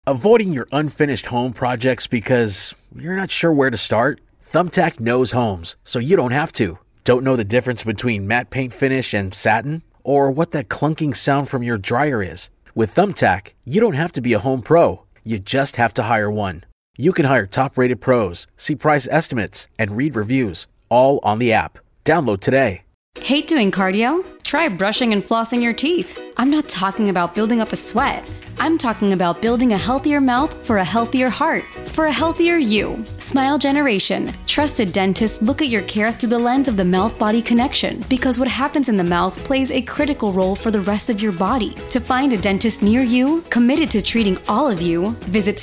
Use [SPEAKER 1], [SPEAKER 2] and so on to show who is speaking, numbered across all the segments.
[SPEAKER 1] Avoiding your unfinished home projects because you're not sure where to start? Thumbtack knows homes, so you don't have to. Don't know the difference between matte paint finish and satin? Or what that clunking sound from your dryer is? With Thumbtack, you don't have to be a home pro. You just have to hire one. You can hire top-rated pros, see price estimates, and read reviews, all on the app. Download today.
[SPEAKER 2] Hate doing cardio? Try brushing and flossing your teeth. I'm not talking about building up a sweat. I'm talking about building a healthier mouth for a healthier heart, for a healthier you. Smile Generation. Trusted dentists look at your care through the lens of the mouth-body connection because what happens in the mouth plays a critical role for the rest of your body. To find a dentist near you, committed to treating all of you, visit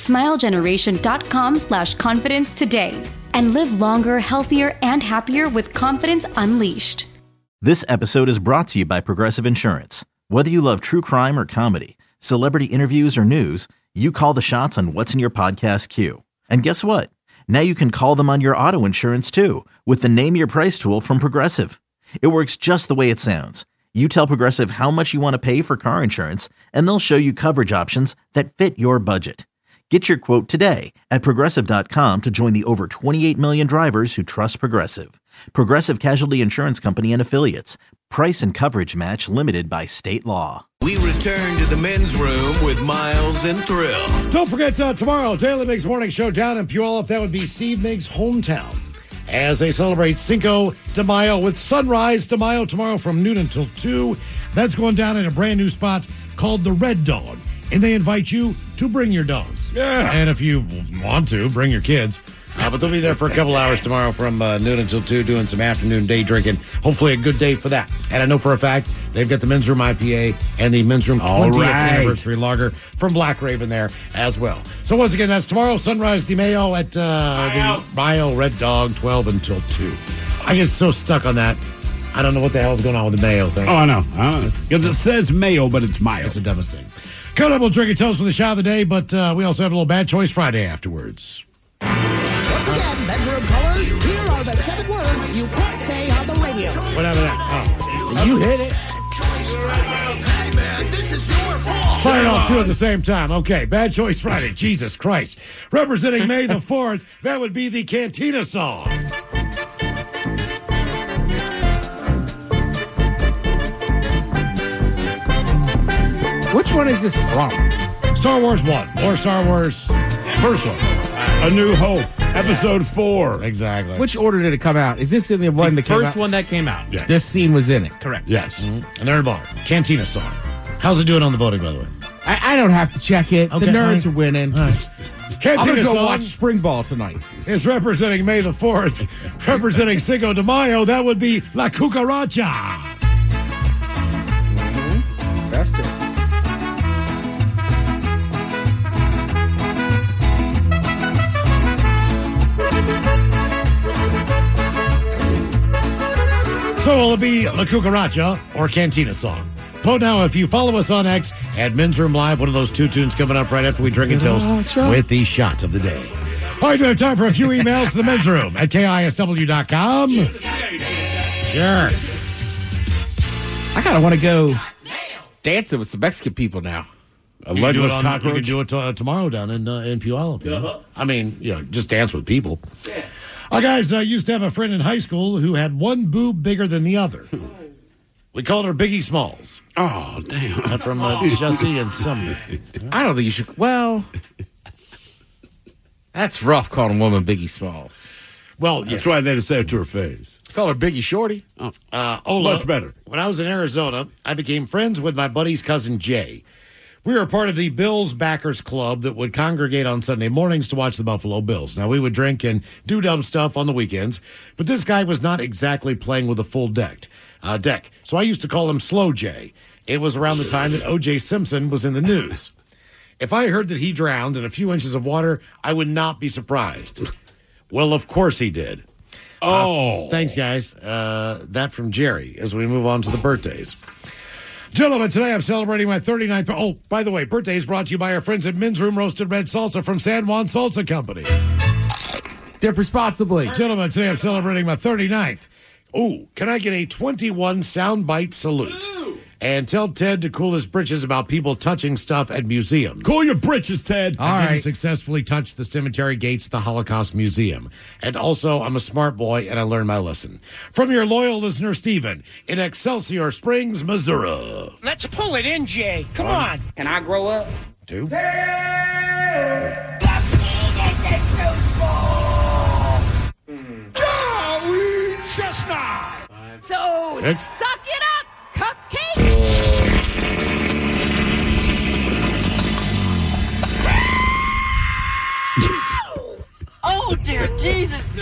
[SPEAKER 2] smilegeneration.com/confidence today and live longer, healthier, and happier with confidence unleashed.
[SPEAKER 3] This episode is brought to you by Progressive Insurance. Whether you love true crime or comedy, celebrity interviews or news, you call the shots on what's in your podcast queue. And guess what? Now you can call them on your auto insurance too with the Name Your Price tool from Progressive. It works just the way it sounds. You tell Progressive how much you want to pay for car insurance, and they'll show you coverage options that fit your budget. Get your quote today at Progressive.com to join the over 28 million drivers who trust Progressive. Progressive Casualty Insurance Company and Affiliates. Price and coverage match limited by state law.
[SPEAKER 4] We return to the men's room with Miles and Thrill.
[SPEAKER 5] Don't forget tomorrow, Daily Miggs Morning Show down in Puyallup. That would be Steve Miggs' hometown as they celebrate Cinco de Mayo with Sunrise de Mayo tomorrow from noon until 2. That's going down in a brand new spot called the Red Dog. And they invite you to bring your dogs.
[SPEAKER 6] Yeah.
[SPEAKER 5] And if you want to, bring your kids. But they'll be there for a couple hours tomorrow from noon until 2 doing some afternoon day drinking. Hopefully a good day for that. And I know for a fact they've got the Men's Room IPA and the Men's Room 20th Anniversary Lager from Black Raven there as well. So once again, that's tomorrow, Sunrise de Mayo at the Mayo Red Dog, 12 until 2. I get so stuck on that. I don't know what the hell's going on with the Mayo thing.
[SPEAKER 6] Oh, I know. Because it says Mayo, but it's Mayo.
[SPEAKER 5] It's the dumbest thing. Coming up, we'll drink and toast with the shot of the day, but we also have a little Bad Choice Friday afterwards.
[SPEAKER 7] Once again, bedroom colors, here are the 7 words you can't say on the radio.
[SPEAKER 5] Whatever that. Oh, you hit it.
[SPEAKER 4] Hey, man, this is your fault.
[SPEAKER 5] Fire off two at the same time. Okay, Bad Choice Friday. Jesus Christ. Representing May the 4th, that would be the Cantina song.
[SPEAKER 8] Which one is this from?
[SPEAKER 5] Star Wars 1 or Star Wars
[SPEAKER 6] First one. A New Hope. Episode 4.
[SPEAKER 5] Exactly.
[SPEAKER 8] Which order did it come out? Is this in the one that came out?
[SPEAKER 9] First one that came out.
[SPEAKER 5] Yes.
[SPEAKER 8] This scene was in it.
[SPEAKER 9] Correct.
[SPEAKER 5] Yes. Mm-hmm. And they're in a bar. Cantina song. How's it doing on the voting, by the way?
[SPEAKER 8] I don't have to check it.
[SPEAKER 5] Okay,
[SPEAKER 8] the nerds
[SPEAKER 5] fine.
[SPEAKER 8] are winning.
[SPEAKER 5] Right.
[SPEAKER 8] I'm
[SPEAKER 5] Cantina
[SPEAKER 8] going to go
[SPEAKER 5] song
[SPEAKER 8] watch spring ball tonight.
[SPEAKER 5] is representing May the 4th. Representing Cinco de Mayo, that would be La Cucaracha.
[SPEAKER 8] Festive.
[SPEAKER 5] So will it be La Cucaracha or Cantina song? Vote now if you follow us on X at Men's Room Live. One of those two tunes coming up right after we drink and toast with the shot of the day. All right, we have time for a few emails to the Men's Room at KISW.com. Sure.
[SPEAKER 8] I kind of want to go dancing with some Mexican people now.
[SPEAKER 6] A legless
[SPEAKER 5] You
[SPEAKER 6] cockroach.
[SPEAKER 5] can do it tomorrow down in Puyallup. You know? I mean, just dance with people. Our guys used to have a friend in high school who had one boob bigger than the other. We called her Biggie Smalls.
[SPEAKER 6] Oh, damn.
[SPEAKER 5] From Jesse and Sumner.
[SPEAKER 8] I don't think you should. Well, that's rough calling a woman Biggie Smalls.
[SPEAKER 5] Well,
[SPEAKER 6] That's why they had to say it to her face.
[SPEAKER 8] Call her Biggie Shorty.
[SPEAKER 5] Ola,
[SPEAKER 6] Much better.
[SPEAKER 5] When I was in Arizona, I became friends with my buddy's cousin Jay. We were part of the Bills Backers Club that would congregate on Sunday mornings to watch the Buffalo Bills. Now, we would drink and do dumb stuff on the weekends, but this guy was not exactly playing with a full deck. So I used to call him Slow J. It was around the time that O.J. Simpson was in the news. If I heard that he drowned in a few inches of water, I would not be surprised. Well, of course he did. Thanks, guys. That from Jerry as we move on to the birthdays. Gentlemen, today I'm celebrating my 39th. Oh, by the way, birthday is brought to you by our friends at Men's Room Roasted Red Salsa from San Juan Salsa Company.
[SPEAKER 8] Dip responsibly.
[SPEAKER 5] Gentlemen, today I'm celebrating my 39th. Ooh, can I get a 21 soundbite salute? And tell Ted to cool his britches about people touching stuff at museums.
[SPEAKER 6] Cool your britches, Ted.
[SPEAKER 5] I didn't successfully touch the cemetery gates at the Holocaust Museum. And also, I'm a smart boy, and I learned my lesson. From your loyal listener, Steven, in Excelsior Springs, Missouri.
[SPEAKER 9] Let's pull it in, Jay. Come on.
[SPEAKER 10] Can I grow up?
[SPEAKER 5] 2.
[SPEAKER 9] Chestnut.
[SPEAKER 7] So
[SPEAKER 5] 6.
[SPEAKER 7] suck it up, cupcake.
[SPEAKER 10] Oh, dear Jesus.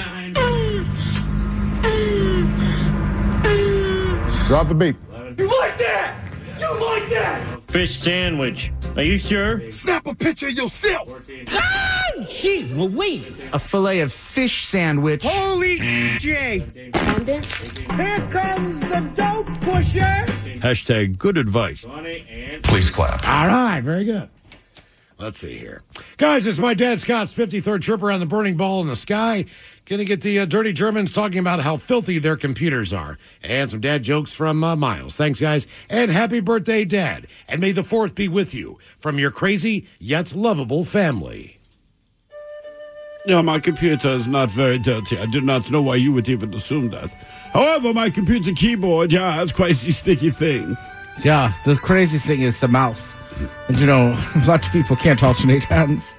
[SPEAKER 6] Drop the beat.
[SPEAKER 9] You like that? You like that?
[SPEAKER 11] Fish sandwich. Are you sure?
[SPEAKER 9] Snap a picture of yourself.
[SPEAKER 10] Jeez Louise.
[SPEAKER 8] A fillet of fish sandwich.
[SPEAKER 9] Holy Jay. Here comes the dope pusher.
[SPEAKER 11] Hashtag good advice.
[SPEAKER 4] Please clap.
[SPEAKER 5] All right, very good. Let's see here. Guys, it's my dad Scott's 53rd trip around the burning ball in the sky. Gonna get the dirty Germans talking about how filthy their computers are. And some dad jokes from Miles. Thanks, guys. And happy birthday, Dad. And may the 4th be with you from your crazy yet lovable family.
[SPEAKER 6] Yeah, my computer is not very dirty. I do not know why you would even assume that. However, my computer keyboard, yeah, it's quite a sticky thing.
[SPEAKER 8] Yeah, the crazy thing is the mouse. And a lot of people can't alternate hands.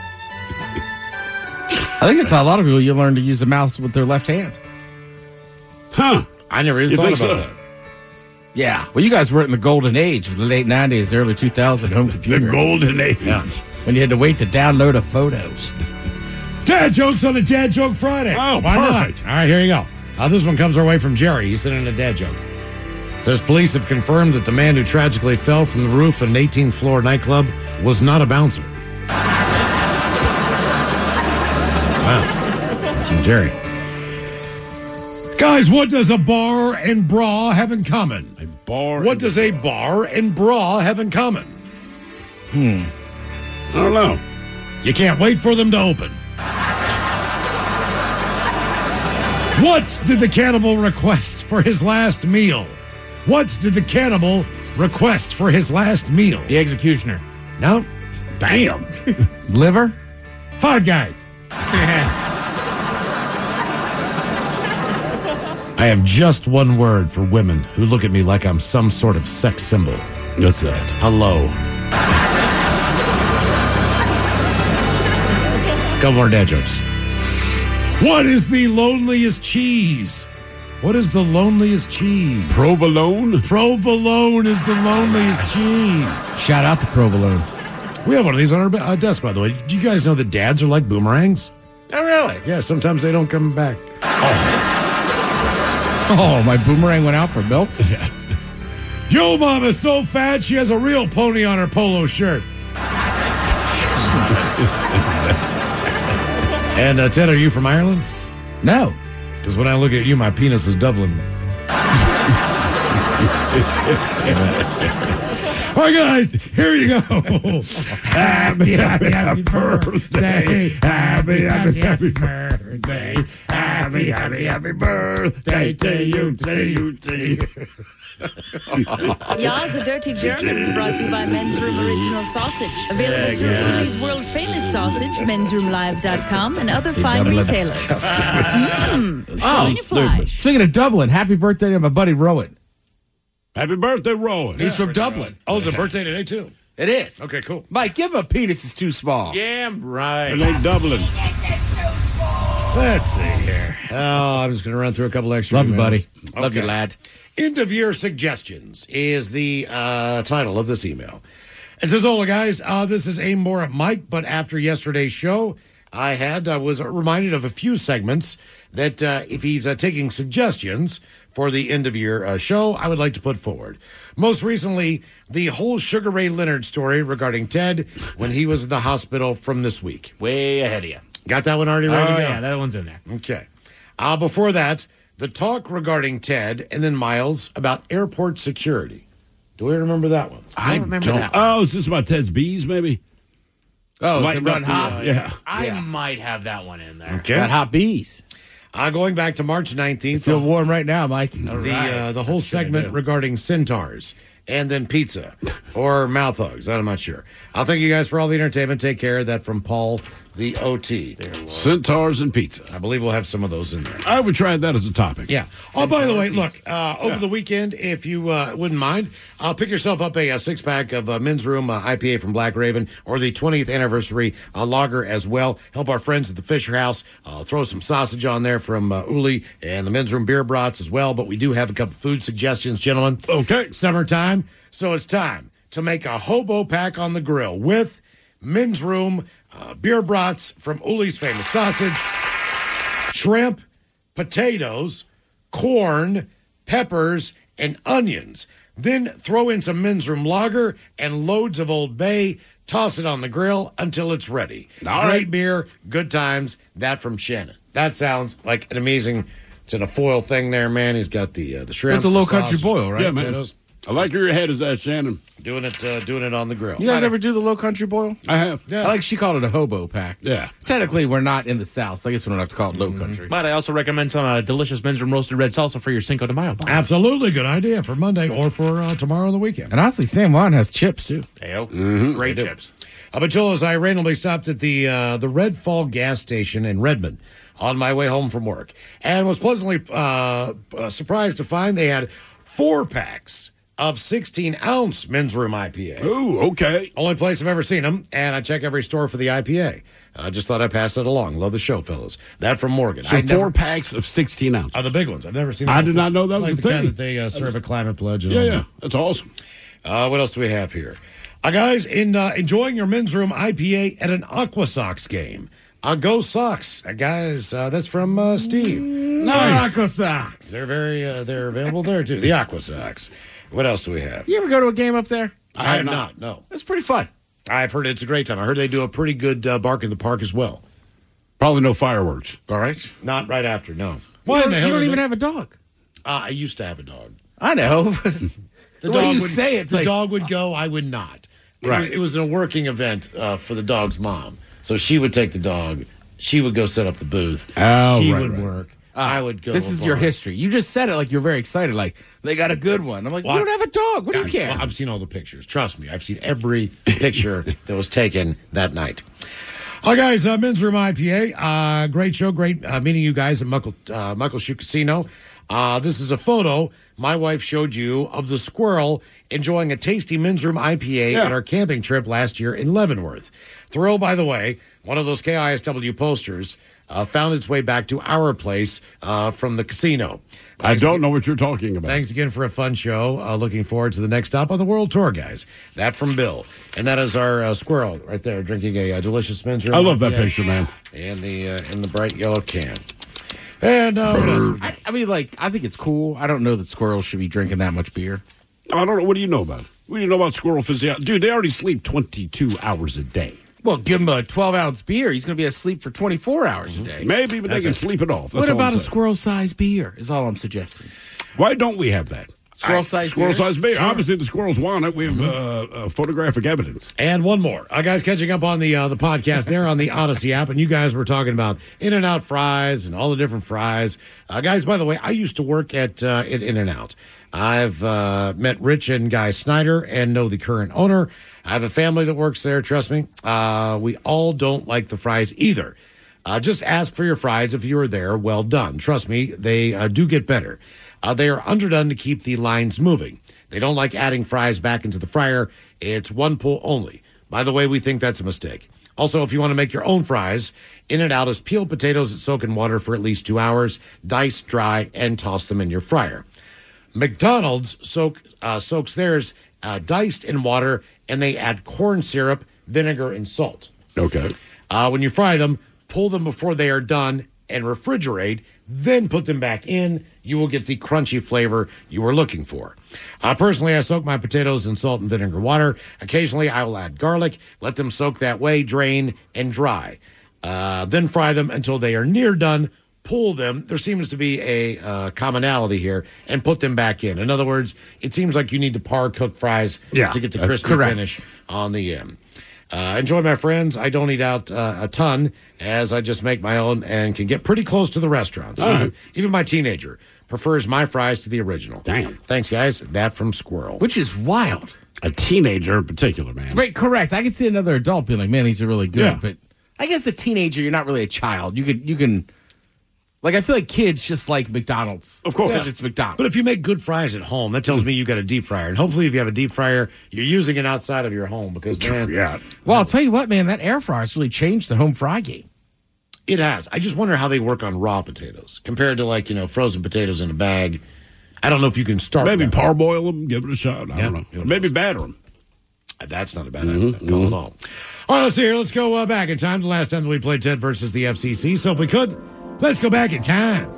[SPEAKER 8] I think it's a lot of people, you learn to use a mouse with their left hand.
[SPEAKER 6] Huh.
[SPEAKER 5] I never even
[SPEAKER 6] You
[SPEAKER 5] thought
[SPEAKER 6] think
[SPEAKER 5] about
[SPEAKER 6] so?
[SPEAKER 5] that.
[SPEAKER 8] Yeah. Well, you guys were in the golden age of the late 90s, early 2000 home computer.
[SPEAKER 6] The golden age.
[SPEAKER 5] Yeah.
[SPEAKER 8] When you had to wait to download a photos.
[SPEAKER 5] Dad jokes on a Dad Joke Friday.
[SPEAKER 6] Oh,
[SPEAKER 5] why
[SPEAKER 6] perfect.
[SPEAKER 5] not? All right, here you go. This one comes our way from Jerry. He sent in a dad joke. Says police have confirmed that the man who tragically fell from the roof of an 18th floor nightclub was not a bouncer. Wow. That's from Jerry. Guys, what does a bar and bra have in common?
[SPEAKER 6] A bar.
[SPEAKER 5] What does a bar and bra have in common?
[SPEAKER 6] I don't know.
[SPEAKER 5] You can't wait for them to open. What did the cannibal request for his last meal? What did the cannibal request for his last meal?
[SPEAKER 8] The executioner.
[SPEAKER 5] No? Bam!
[SPEAKER 8] Liver?
[SPEAKER 5] 5 Guys. I have just one word for women who look at me like I'm some sort of sex symbol.
[SPEAKER 6] What's that?
[SPEAKER 5] Hello. Couple more dad jokes. What is the loneliest cheese? What is the loneliest cheese?
[SPEAKER 6] Provolone?
[SPEAKER 5] Provolone is the loneliest cheese.
[SPEAKER 8] Shout out to Provolone.
[SPEAKER 5] We have one of these on our desk, by the way. Do you guys know that dads are like boomerangs?
[SPEAKER 8] Oh, really?
[SPEAKER 5] Yeah, sometimes they don't come back.
[SPEAKER 8] Oh, my boomerang went out for milk?
[SPEAKER 5] Yo, mom is so fat, she has a real pony on her polo shirt. And, Ted, are you from Ireland?
[SPEAKER 8] No.
[SPEAKER 5] Because when I look at you, my penis is doubling. All right, guys, here you go. Happy, happy, happy birthday. Happy, happy, happy birthday. Happy, happy, happy birthday to you, to you, to you.
[SPEAKER 12] Yas, a Dirty Germans, brought to you by Men's Room Original Sausage. Available through Italy's world-famous sausage, mensroomlive.com, and other fine retailers.
[SPEAKER 8] Speaking of Dublin, happy birthday to my buddy Rowan.
[SPEAKER 6] Happy birthday, Rowan.
[SPEAKER 8] He's from Dublin.
[SPEAKER 5] Oh, it's a birthday today, too?
[SPEAKER 8] It is.
[SPEAKER 5] Okay, cool.
[SPEAKER 8] Mike, give him a penis. It's too small.
[SPEAKER 11] Yeah, right.
[SPEAKER 6] And they Dublin.
[SPEAKER 5] Let's see here. Oh, I'm just going to run through a couple extra
[SPEAKER 8] Love you,
[SPEAKER 5] emails.
[SPEAKER 8] buddy.
[SPEAKER 5] Okay.
[SPEAKER 8] Love you, lad.
[SPEAKER 5] End of year suggestions is the title of this email. It says, "Hola, guys. This is aimed more at Mike, but after yesterday's show, I was reminded of a few segments that if he's taking suggestions for the end of year show, I would like to put forward. Most recently, the whole Sugar Ray Leonard story regarding Ted when he was in the hospital from this week.
[SPEAKER 11] Way ahead of you.
[SPEAKER 5] Got that one already ready to go?
[SPEAKER 11] Yeah, that one's in there.
[SPEAKER 5] Okay. Before that, the talk regarding Ted, and then Miles about airport security. Do we remember that one?
[SPEAKER 6] I
[SPEAKER 11] remember that one.
[SPEAKER 6] Oh, is this about Ted's bees, maybe?
[SPEAKER 8] Oh,
[SPEAKER 6] Lighten
[SPEAKER 8] is it Run
[SPEAKER 6] up the,
[SPEAKER 8] Hot?
[SPEAKER 6] yeah.
[SPEAKER 11] I might have that one in there.
[SPEAKER 5] Okay.
[SPEAKER 8] Got hot bees.
[SPEAKER 5] Going back to March 19th.
[SPEAKER 8] Feel warm right now, Mike.
[SPEAKER 5] The whole segment regarding centaurs and then pizza or mouth hugs. I'm not sure. I'll thank you guys for all the entertainment. Take care. That from Paul, the OT.
[SPEAKER 6] Centaurs and pizza.
[SPEAKER 5] I believe we'll have some of those in there.
[SPEAKER 6] I would try that as a topic.
[SPEAKER 5] Yeah. Oh, by the way, look, over the weekend, if you wouldn't mind, pick yourself up a six-pack of Men's Room IPA from Black Raven or the 20th anniversary lager as well. Help our friends at the Fisher House. Throw some sausage on there from Uli and the Men's Room beer brats as well. But we do have a couple food suggestions, gentlemen.
[SPEAKER 6] Okay.
[SPEAKER 5] Summertime, so it's time to make a hobo pack on the grill with Men's Room beer brats from Uli's Famous Sausage, shrimp, potatoes, corn, peppers, and onions. Then throw in some Men's Room lager and loads of Old Bay. Toss it on the grill until it's ready. Great beer, good times. That from Shannon. That sounds like an amazing. It's in a foil thing there, man. He's got the shrimp.
[SPEAKER 8] It's a low country boil, right?
[SPEAKER 6] Yeah, man.
[SPEAKER 5] Potatoes.
[SPEAKER 6] I like where your head is at, Shannon.
[SPEAKER 5] Doing it on the grill.
[SPEAKER 8] You guys ever do the low country boil?
[SPEAKER 6] I have.
[SPEAKER 5] Yeah.
[SPEAKER 8] I like she called it a hobo pack.
[SPEAKER 6] Yeah.
[SPEAKER 8] Technically, we're not in the South, so I guess we don't have to call it low country.
[SPEAKER 11] Might I also recommend some delicious Men's Room roasted red salsa for your Cinco de Mayo?
[SPEAKER 5] Absolutely good idea for Monday or for tomorrow on the weekend.
[SPEAKER 8] And honestly, San Juan has chips, too.
[SPEAKER 11] Ayo. Great chips.
[SPEAKER 5] But Joel, I randomly stopped at the Red Fall gas station in Redmond on my way home from work and was pleasantly surprised to find they had 4-packs of 16-ounce Men's Room IPA.
[SPEAKER 6] Ooh, okay.
[SPEAKER 5] Only place I've ever seen them, and I check every store for the IPA. I just thought I'd pass it along. Love the show, fellas. That from Morgan.
[SPEAKER 6] So 4 packs of 16 ounces.
[SPEAKER 5] Are the big ones. I've never seen them.
[SPEAKER 6] I did not know that was
[SPEAKER 5] like
[SPEAKER 6] a
[SPEAKER 5] the kind
[SPEAKER 6] thing.
[SPEAKER 5] that they serve at Climate Pledge. And all
[SPEAKER 6] Yeah,
[SPEAKER 5] that.
[SPEAKER 6] yeah. That's awesome.
[SPEAKER 5] What else do we have here? Guys, enjoying your Men's Room IPA at an Aqua Sox game. Go Sox. Guys, that's from Steve.
[SPEAKER 8] No, Aqua Sox.
[SPEAKER 5] They're they're available there, too. The Aqua Sox. What else do we have?
[SPEAKER 8] You ever go to a game up there?
[SPEAKER 5] I have not, no.
[SPEAKER 8] It's pretty fun.
[SPEAKER 5] I've heard it's a great time. I heard they do a pretty good bark in the park as well.
[SPEAKER 6] Probably no fireworks.
[SPEAKER 8] All right.
[SPEAKER 5] Not right after, no.
[SPEAKER 8] You don't even have a dog.
[SPEAKER 5] I used to have a dog.
[SPEAKER 8] I know.
[SPEAKER 5] The
[SPEAKER 8] way
[SPEAKER 5] dog
[SPEAKER 8] you
[SPEAKER 5] would,
[SPEAKER 8] say it's
[SPEAKER 5] the
[SPEAKER 8] like-
[SPEAKER 5] dog would go, I would not.
[SPEAKER 6] Right.
[SPEAKER 5] It was a working event for the dog's mom. So she would take the dog. She would go set up the booth.
[SPEAKER 6] Oh,
[SPEAKER 5] she
[SPEAKER 6] right,
[SPEAKER 5] would
[SPEAKER 6] right.
[SPEAKER 5] work. I would go.
[SPEAKER 8] This is your
[SPEAKER 5] bark.
[SPEAKER 8] history. You just said it like you're very excited. Like, they got a good one. I'm like,
[SPEAKER 5] Well,
[SPEAKER 8] you don't have a dog. What do you care?
[SPEAKER 5] Well, I've seen all the pictures. Trust me. I've seen every picture that was taken that night. All right, guys, Men's Room IPA. Great show. Great meeting you guys at Muckleshoot Casino. This is a photo my wife showed you of the squirrel enjoying a tasty Men's Room IPA at our camping trip last year in Leavenworth. Thrill, by the way, one of those KISW posters found its way back to our place from the casino.
[SPEAKER 6] I don't know what you're talking about.
[SPEAKER 5] Thanks again for a fun show. Looking forward to the next stop on the World Tour, guys. That from Bill. And that is our squirrel right there drinking a delicious Men's Room.
[SPEAKER 6] I love that
[SPEAKER 5] IPA.
[SPEAKER 6] picture, man.
[SPEAKER 5] And in the bright yellow can. And what else?
[SPEAKER 8] I mean, like, I think it's cool. I don't know that squirrels should be drinking that much beer.
[SPEAKER 6] I don't know. What do you know about it? What do you know about squirrel physiology? Dude, they already sleep 22 hours a day.
[SPEAKER 8] Well, give him a 12-ounce beer. He's going to be asleep for 24 hours a day.
[SPEAKER 6] Maybe, but they can sleep it off. That's
[SPEAKER 8] What
[SPEAKER 6] all
[SPEAKER 8] about
[SPEAKER 6] I'm
[SPEAKER 8] a
[SPEAKER 6] saying.
[SPEAKER 8] squirrel-sized beer is all I'm suggesting.
[SPEAKER 6] Why don't we have that?
[SPEAKER 8] Squirrel-sized beer?
[SPEAKER 6] Squirrel-sized beer.
[SPEAKER 8] Sure.
[SPEAKER 6] Obviously, the squirrels want it. We have photographic evidence.
[SPEAKER 5] And one more. Guys, catching up on the podcast there on the Odyssey app, and you guys were talking about In-N-Out fries and all the different fries. Guys, by the way, I used to work at In-N-Out. I've met Rich and Guy Snyder and know the current owner. I have a family that works there, trust me. We all don't like the fries either. Just ask for your fries if you are there. Well done. Trust me, they do get better. They are underdone to keep the lines moving. They don't like adding fries back into the fryer. It's one pull only. By the way, we think that's a mistake. Also, if you want to make your own fries, In-N-Out is peeled potatoes that soak in water for at least 2 hours, dice, dry, and toss them in your fryer. McDonald's soaks theirs diced in water, and they add corn syrup, vinegar, and salt.
[SPEAKER 6] Okay.
[SPEAKER 5] When you fry them, pull them before they are done and refrigerate, then put them back in. You will get the crunchy flavor you are looking for. Personally, I soak my potatoes in salt and vinegar water. Occasionally, I will add garlic, let them soak that way, drain, and dry. Then fry them until they are near done. Pull them. There seems to be a commonality here, and put them back in. In other words, it seems like you need to par cook fries to get the crispy finish on the end. Enjoy, my friends. I don't eat out a ton, as I just make my own and can get pretty close to the restaurants. Even my teenager prefers my fries to the original.
[SPEAKER 6] Damn.
[SPEAKER 5] Thanks, guys. That from Squirrel.
[SPEAKER 8] Which is wild.
[SPEAKER 6] A teenager in particular, man.
[SPEAKER 8] Right, correct. I could see another adult being like, man, these are really good.
[SPEAKER 6] Yeah.
[SPEAKER 8] But I guess a teenager, you're not really a child. You can, like, I feel like kids just like McDonald's.
[SPEAKER 6] Of course.
[SPEAKER 8] Because it's McDonald's.
[SPEAKER 5] But if you make good fries at home, that tells me you got a deep fryer. And hopefully if you have a deep fryer, you're using it outside of your home because, man.
[SPEAKER 6] Yeah.
[SPEAKER 8] Well, I'll tell you what, man, that air fryer's really changed the home fry game.
[SPEAKER 5] It has. I just wonder how they work on raw potatoes compared to, like, frozen potatoes in a bag. I don't know if you can start.
[SPEAKER 6] Maybe
[SPEAKER 5] that.
[SPEAKER 6] parboil them, give it a shot. I don't know. Or maybe batter them.
[SPEAKER 5] That's not a bad idea at all. All right, let's see here. Let's go back in time. The last time that we played Ted versus the FCC. So if we could, let's go back in time.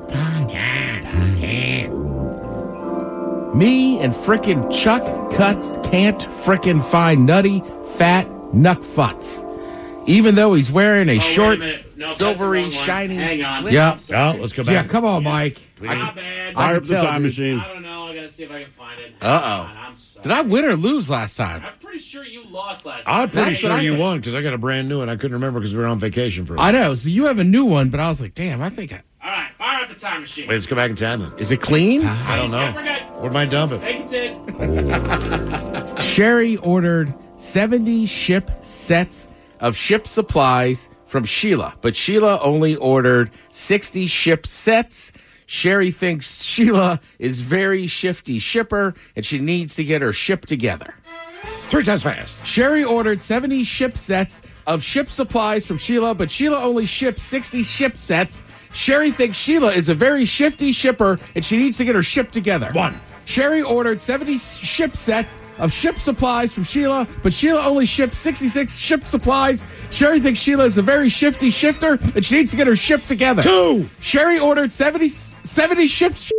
[SPEAKER 8] Me and frickin' Chuck Cuts can't frickin' find Nutty Fat Nuckfuts. Even though he's wearing a short, silvery, shiny slip.
[SPEAKER 5] Yeah. Oh, let's go back.
[SPEAKER 8] Yeah, come on, Mike.
[SPEAKER 6] Fire up the time machine.
[SPEAKER 11] I don't know. I gotta see if I can find it.
[SPEAKER 8] Uh-oh. Did I win or lose last time?
[SPEAKER 11] I'm pretty sure you lost last time.
[SPEAKER 5] I'm pretty
[SPEAKER 8] That's
[SPEAKER 5] sure
[SPEAKER 8] what I
[SPEAKER 5] you
[SPEAKER 8] think.
[SPEAKER 5] won because I got a brand new one. I couldn't remember because we were on vacation for a while.
[SPEAKER 8] I know. So you have a new one, but I was like, damn, I think
[SPEAKER 11] All right, fire up the time machine.
[SPEAKER 5] Wait, let's go back in time then.
[SPEAKER 8] Is it clean?
[SPEAKER 5] I don't know.
[SPEAKER 11] We're good.
[SPEAKER 5] Where am I dumping?
[SPEAKER 11] Thank you, Ted.
[SPEAKER 8] Sherry ordered 70 ship sets of ship supplies from Sheila, but Sheila only ordered 60 ship sets. Sherry thinks Sheila is very shifty shipper, and she needs to get her ship together.
[SPEAKER 5] 3 times fast.
[SPEAKER 8] Sherry ordered 70 ship sets of ship supplies from Sheila, but Sheila only shipped 60 ship sets. Sherry thinks Sheila is a very shifty shipper, and she needs to get her ship together.
[SPEAKER 5] 1.
[SPEAKER 8] Sherry ordered 70 ship sets of ship supplies from Sheila, but Sheila only shipped 66 ship supplies. Sherry thinks Sheila is a very shifty shifter, and she needs to get her ship together.
[SPEAKER 5] 2.
[SPEAKER 8] Sherry ordered 70 ships.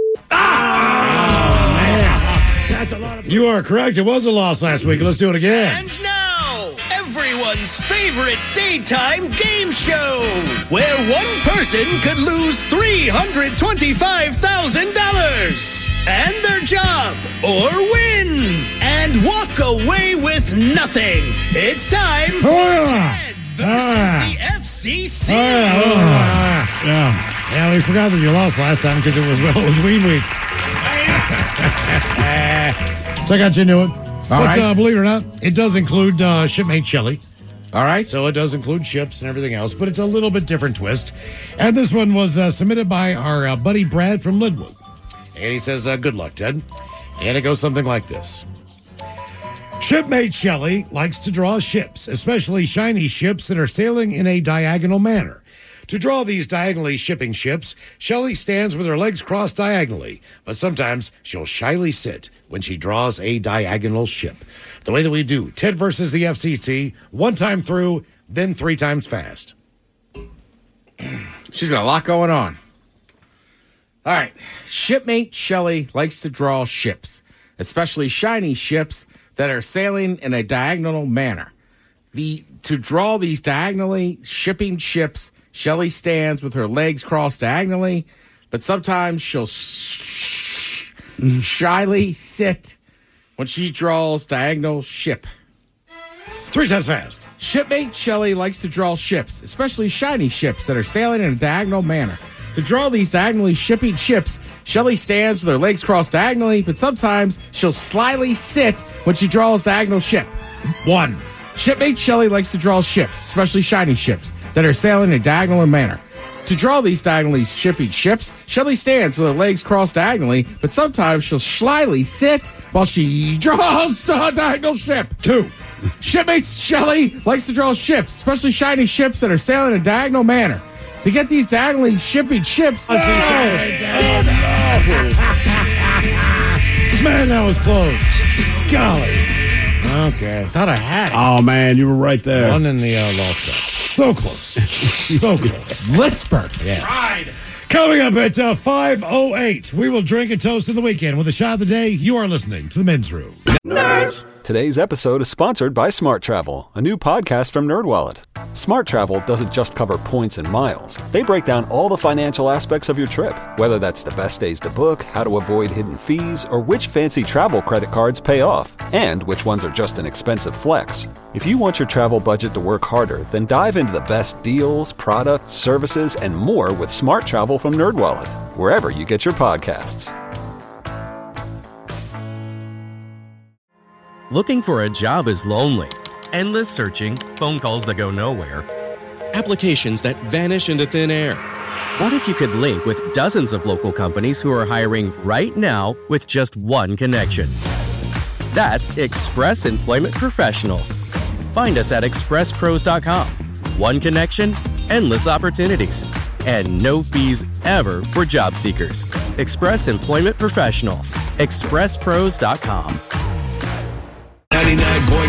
[SPEAKER 5] That's a lot of. You are correct. It was a loss last week. Let's do it again.
[SPEAKER 9] And now, everyone's favorite daytime game show, where one person could lose $325,000 and their job, or win and walk away with nothing. It's time for Ted versus the FCC.
[SPEAKER 5] Yeah, we forgot that you lost last time because it was Ween Week. So I got you a new one. But believe it or not, it does include shipmate Shelley.
[SPEAKER 8] All right.
[SPEAKER 5] So it does include ships and everything else, but it's a little bit different twist. And this one was submitted by our buddy Brad from Linwood. And he says, good luck, Ted. And it goes something like this. Shipmate Shelley likes to draw ships, especially shiny ships that are sailing in a diagonal manner. To draw these diagonally shipping ships, Shelley stands with her legs crossed diagonally, but sometimes she'll shyly sit when she draws a diagonal ship. The way that we do Ted versus the FCC, 1 time through, then 3 times fast.
[SPEAKER 8] She's got a lot going on. All right. Shipmate Shelley likes to draw ships, especially shiny ships that are sailing in a diagonal manner. To draw these diagonally shipping ships, Shelley stands with her legs crossed diagonally, but sometimes she'll shyly sit when she draws diagonal ship.
[SPEAKER 5] 3 times fast.
[SPEAKER 8] Shipmate Shelley likes to draw ships, especially shiny ships that are sailing in a diagonal manner. To draw these diagonally shipping ships, Shelley stands with her legs crossed diagonally, but sometimes she'll slyly sit when she draws diagonal ship.
[SPEAKER 5] 1.
[SPEAKER 8] Shipmate Shelley likes to draw ships, especially shiny ships, that are sailing in a diagonal manner. To draw these diagonally shipping ships, Shelley stands with her legs crossed diagonally, but sometimes she'll slyly sit while she draws the diagonal ship.
[SPEAKER 5] 2.
[SPEAKER 8] Shipmate Shelley likes to draw ships, especially shiny ships that are sailing in a diagonal manner. To get these diagonally shipping ships...
[SPEAKER 5] Man, that was close. Golly. Okay.
[SPEAKER 8] Thought I had it.
[SPEAKER 6] Oh, man, you were right there.
[SPEAKER 5] 1 in the lost step. So close. So close.
[SPEAKER 8] Whisper.
[SPEAKER 5] Yes. Coming up at 5:08, we will drink and toast in the weekend with a shot of the day. You are listening to The Men's Room.
[SPEAKER 13] Nerds! Today's episode is sponsored by Smart Travel, a new podcast from NerdWallet. Smart Travel doesn't just cover points and miles. They break down all the financial aspects of your trip, whether that's the best days to book, how to avoid hidden fees, or which fancy travel credit cards pay off, and which ones are just an expensive flex. If you want your travel budget to work harder, then dive into the best deals, products, services, and more with Smart Travel from NerdWallet. wherever you get your podcasts.
[SPEAKER 14] Looking for a job is lonely. Endless searching, phone calls that go nowhere, applications that vanish into thin air. What if you could link with dozens of local companies who are hiring right now with just one connection? That's Express Employment Professionals. Find us at expresspros.com. One connection, endless opportunities, and no fees ever for job seekers. Express Employment Professionals. expresspros.com.
[SPEAKER 4] 99.9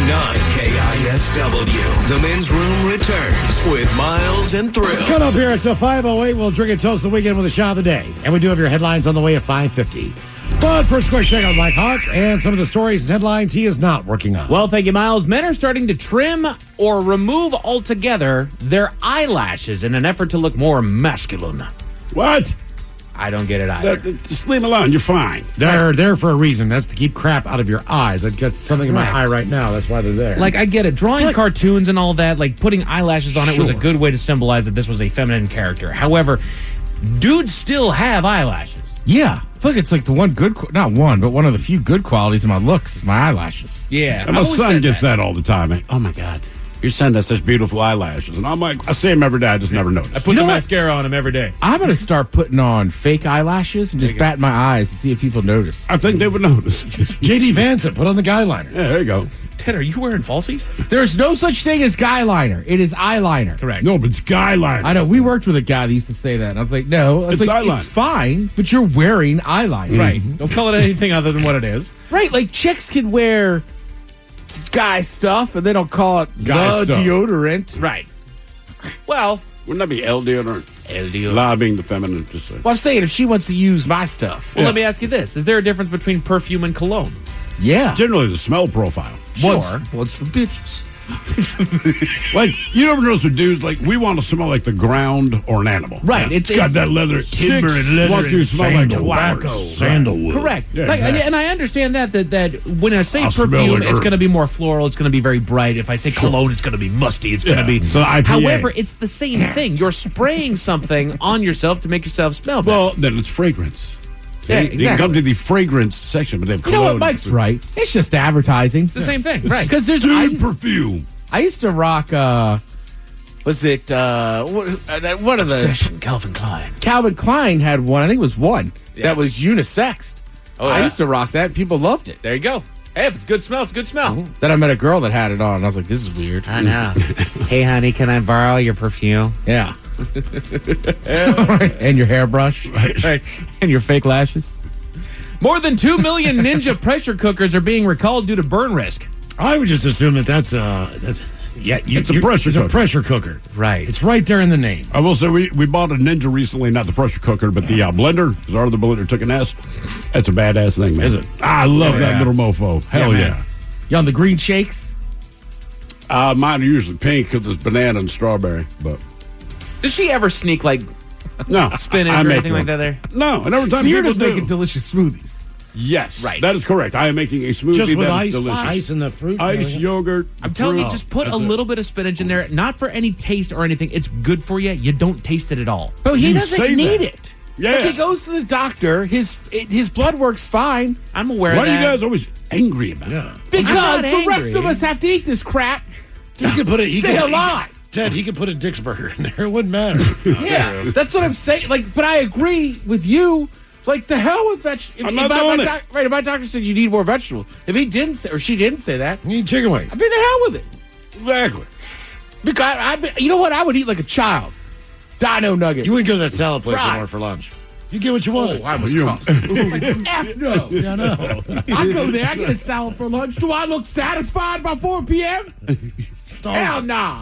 [SPEAKER 4] KISW. The Men's Room returns with Miles and Thrill.
[SPEAKER 5] Coming up here until 5:08, we'll drink and toast the weekend with a shot of the day. And we do have your headlines on the way at 5:50. But first, quick check on Mike Hawk and some of the stories and headlines he is not working on.
[SPEAKER 11] Well, thank you, Miles. Men are starting to trim or remove altogether their eyelashes in an effort to look more masculine.
[SPEAKER 6] What?
[SPEAKER 11] I don't get it either.
[SPEAKER 6] Just leave them alone. You're fine.
[SPEAKER 5] They're there for a reason. That's to keep crap out of your eyes. I've got something in my eye right now. That's why they're there.
[SPEAKER 11] Like, I get it. Drawing cartoons and all that, like putting eyelashes on it was a good way to symbolize that this was a feminine character. However, dudes still have eyelashes.
[SPEAKER 8] Yeah. I feel like it's like the one good, not one, but one of the few good qualities of my looks is my eyelashes.
[SPEAKER 11] Yeah.
[SPEAKER 6] And my son gets that all the time. Like, oh, my God. Your son has such beautiful eyelashes. And I'm like, I see him every day. I just never notice.
[SPEAKER 11] I put the mascara on him every day.
[SPEAKER 8] I'm going to start putting on fake eyelashes and just bat my eyes and see if people notice.
[SPEAKER 6] I think they would notice.
[SPEAKER 5] J.D. Vance put on the guy liner.
[SPEAKER 6] Yeah, there you go.
[SPEAKER 11] Ted, are you wearing falsies?
[SPEAKER 8] There's no such thing as guy liner. It is eyeliner.
[SPEAKER 11] Correct.
[SPEAKER 6] No, but it's guy liner.
[SPEAKER 8] I know. We worked with a guy that used to say that. And I was like, no.
[SPEAKER 6] It's
[SPEAKER 8] like,
[SPEAKER 6] eyeliner.
[SPEAKER 8] It's fine, but you're wearing eyeliner.
[SPEAKER 11] Right. Don't call it anything other than what it is.
[SPEAKER 8] Right. Like chicks can wear guy stuff and they don't call it
[SPEAKER 6] Guy
[SPEAKER 8] the
[SPEAKER 6] stuff.
[SPEAKER 8] deodorant.
[SPEAKER 11] Right. Well,
[SPEAKER 6] wouldn't that be L deodorant?
[SPEAKER 11] L deodorant.
[SPEAKER 6] La being the feminine, just say.
[SPEAKER 8] Well, I'm saying if she wants to use my stuff.
[SPEAKER 11] Well, let me ask you this. Is there a difference between perfume and cologne?
[SPEAKER 8] Yeah.
[SPEAKER 6] Generally, the smell profile.
[SPEAKER 11] Sure.
[SPEAKER 8] One's for bitches.
[SPEAKER 6] Like, you ever notice with dudes, like, we want to smell like the ground or an animal.
[SPEAKER 11] Right.
[SPEAKER 6] It's got that leather.
[SPEAKER 5] timber
[SPEAKER 6] Chicks
[SPEAKER 5] and leather
[SPEAKER 6] want to
[SPEAKER 5] and
[SPEAKER 6] smell like flowers.
[SPEAKER 5] sandalwood.
[SPEAKER 11] Correct.
[SPEAKER 6] Yeah,
[SPEAKER 11] Like,
[SPEAKER 6] exactly.
[SPEAKER 11] and I understand that when I say
[SPEAKER 6] I'll smell
[SPEAKER 11] perfume,
[SPEAKER 6] like
[SPEAKER 11] it's
[SPEAKER 6] earth.
[SPEAKER 11] going to be more floral. It's going to be very bright. If I say cologne, it's going to be musty. It's going to be.
[SPEAKER 6] So IPA.
[SPEAKER 11] However, it's the same thing. You're spraying something on yourself to make yourself smell better.
[SPEAKER 6] Well, then it's fragrance. See?
[SPEAKER 11] Yeah,
[SPEAKER 6] You can
[SPEAKER 11] exactly.
[SPEAKER 6] come to the fragrance section, but they have
[SPEAKER 8] You know
[SPEAKER 6] cologne.
[SPEAKER 8] what? Mike's right. It's just advertising.
[SPEAKER 11] It's the same thing, right?
[SPEAKER 8] Because there's
[SPEAKER 6] Dude, perfume.
[SPEAKER 8] I used to rock. Was it what are the
[SPEAKER 11] Obsession, Calvin Klein.
[SPEAKER 8] Calvin Klein had one? I think it was one that was unisexed.
[SPEAKER 11] Oh,
[SPEAKER 8] I
[SPEAKER 11] yeah.
[SPEAKER 8] used to rock that. People loved it.
[SPEAKER 11] There you go. Hey, if it's good smell, it's good smell.
[SPEAKER 8] Then I met a girl that had it on. And I was like, this is weird.
[SPEAKER 11] I know. Hey, honey, can I borrow your perfume?
[SPEAKER 8] Yeah. And your hairbrush.
[SPEAKER 11] Right.
[SPEAKER 8] And your fake lashes.
[SPEAKER 11] More than 2 million Ninja pressure cookers are being recalled due to burn risk.
[SPEAKER 5] I would just assume that's yeah,
[SPEAKER 6] It's a pressure
[SPEAKER 5] It's
[SPEAKER 6] cooker.
[SPEAKER 5] a pressure cooker.
[SPEAKER 11] Right.
[SPEAKER 5] It's right there in the name.
[SPEAKER 6] I will say we bought a Ninja recently, not the pressure cooker, but the blender, because our other blender took an S. That's a badass thing, man.
[SPEAKER 5] Is it?
[SPEAKER 6] I love
[SPEAKER 8] Yeah.
[SPEAKER 6] that little mofo. Hell
[SPEAKER 8] man.
[SPEAKER 6] yeah.
[SPEAKER 8] You on the green shakes?
[SPEAKER 6] Mine are usually pink because it's banana and strawberry, but
[SPEAKER 11] Does she ever sneak like
[SPEAKER 6] no.
[SPEAKER 11] spinach
[SPEAKER 6] I
[SPEAKER 11] or
[SPEAKER 6] make
[SPEAKER 11] anything
[SPEAKER 6] one.
[SPEAKER 11] like that there?
[SPEAKER 6] No, and every time
[SPEAKER 8] So you're
[SPEAKER 6] people
[SPEAKER 8] just
[SPEAKER 6] do.
[SPEAKER 8] making delicious smoothies.
[SPEAKER 6] Yes,
[SPEAKER 11] Right.
[SPEAKER 6] that is correct. I am making a smoothie
[SPEAKER 5] Just with
[SPEAKER 6] that
[SPEAKER 5] ice,
[SPEAKER 6] is delicious.
[SPEAKER 5] ice and the fruit.
[SPEAKER 6] Ice, yogurt.
[SPEAKER 11] I'm telling you,
[SPEAKER 6] fruit.
[SPEAKER 11] just put a
[SPEAKER 6] That's it.
[SPEAKER 11] little bit of spinach in there, not for any taste or anything. It's good for you. You don't taste it at all.
[SPEAKER 8] But he
[SPEAKER 6] You
[SPEAKER 8] doesn't
[SPEAKER 6] say
[SPEAKER 8] need
[SPEAKER 6] that.
[SPEAKER 8] it.
[SPEAKER 6] Yeah.
[SPEAKER 8] Like he goes to the doctor. His blood work's fine.
[SPEAKER 11] I'm aware
[SPEAKER 6] Why
[SPEAKER 11] of
[SPEAKER 6] are you
[SPEAKER 11] that.
[SPEAKER 6] guys always angry about it?
[SPEAKER 8] Because
[SPEAKER 11] not
[SPEAKER 8] the rest
[SPEAKER 11] angry.
[SPEAKER 8] of us have to eat this crap.
[SPEAKER 5] He could put it. He
[SPEAKER 8] Stay
[SPEAKER 5] could,
[SPEAKER 8] alive.
[SPEAKER 5] Ted, he could put a Dick's Burger in there. It wouldn't matter.
[SPEAKER 8] Yeah, that's what I'm saying. Like, but I agree with you. Like, the hell with vegetables.
[SPEAKER 6] I'm not doing it.
[SPEAKER 8] Right, if my doctor said you need more vegetables, if he didn't say, or she didn't say that,
[SPEAKER 5] You need chicken wings.
[SPEAKER 8] I'd be the hell with it.
[SPEAKER 6] Exactly.
[SPEAKER 8] Because you know what? I would eat like a child. Dino nuggets.
[SPEAKER 5] You wouldn't go to that salad place
[SPEAKER 8] Fries.
[SPEAKER 5] anymore for lunch. You get what you want.
[SPEAKER 8] I was
[SPEAKER 6] You-
[SPEAKER 8] cross. F no.
[SPEAKER 5] Yeah, I know.
[SPEAKER 8] I go there. I get a salad for lunch. Do I look satisfied by 4 p.m.? Hell no.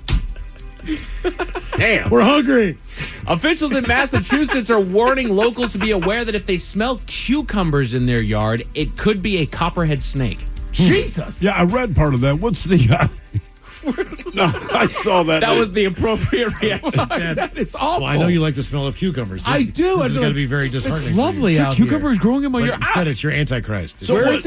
[SPEAKER 11] Damn.
[SPEAKER 5] We're hungry.
[SPEAKER 11] Officials in Massachusetts are warning locals to be aware that if they smell cucumbers in their yard, it could be a copperhead snake.
[SPEAKER 8] Jesus.
[SPEAKER 6] Yeah, I read part of that. What's the? No, I saw that.
[SPEAKER 11] That was the appropriate reaction.
[SPEAKER 8] That is awful.
[SPEAKER 5] Well, I know you like the smell of cucumbers.
[SPEAKER 8] I do.
[SPEAKER 5] This is
[SPEAKER 8] I
[SPEAKER 5] going to
[SPEAKER 8] like-
[SPEAKER 5] be very disheartening.
[SPEAKER 8] It's lovely
[SPEAKER 5] for you.
[SPEAKER 8] out
[SPEAKER 11] Cucumbers growing in my
[SPEAKER 5] But
[SPEAKER 11] yard.
[SPEAKER 5] instead, it's your Antichrist.
[SPEAKER 8] So
[SPEAKER 11] Where
[SPEAKER 8] what-
[SPEAKER 11] is it?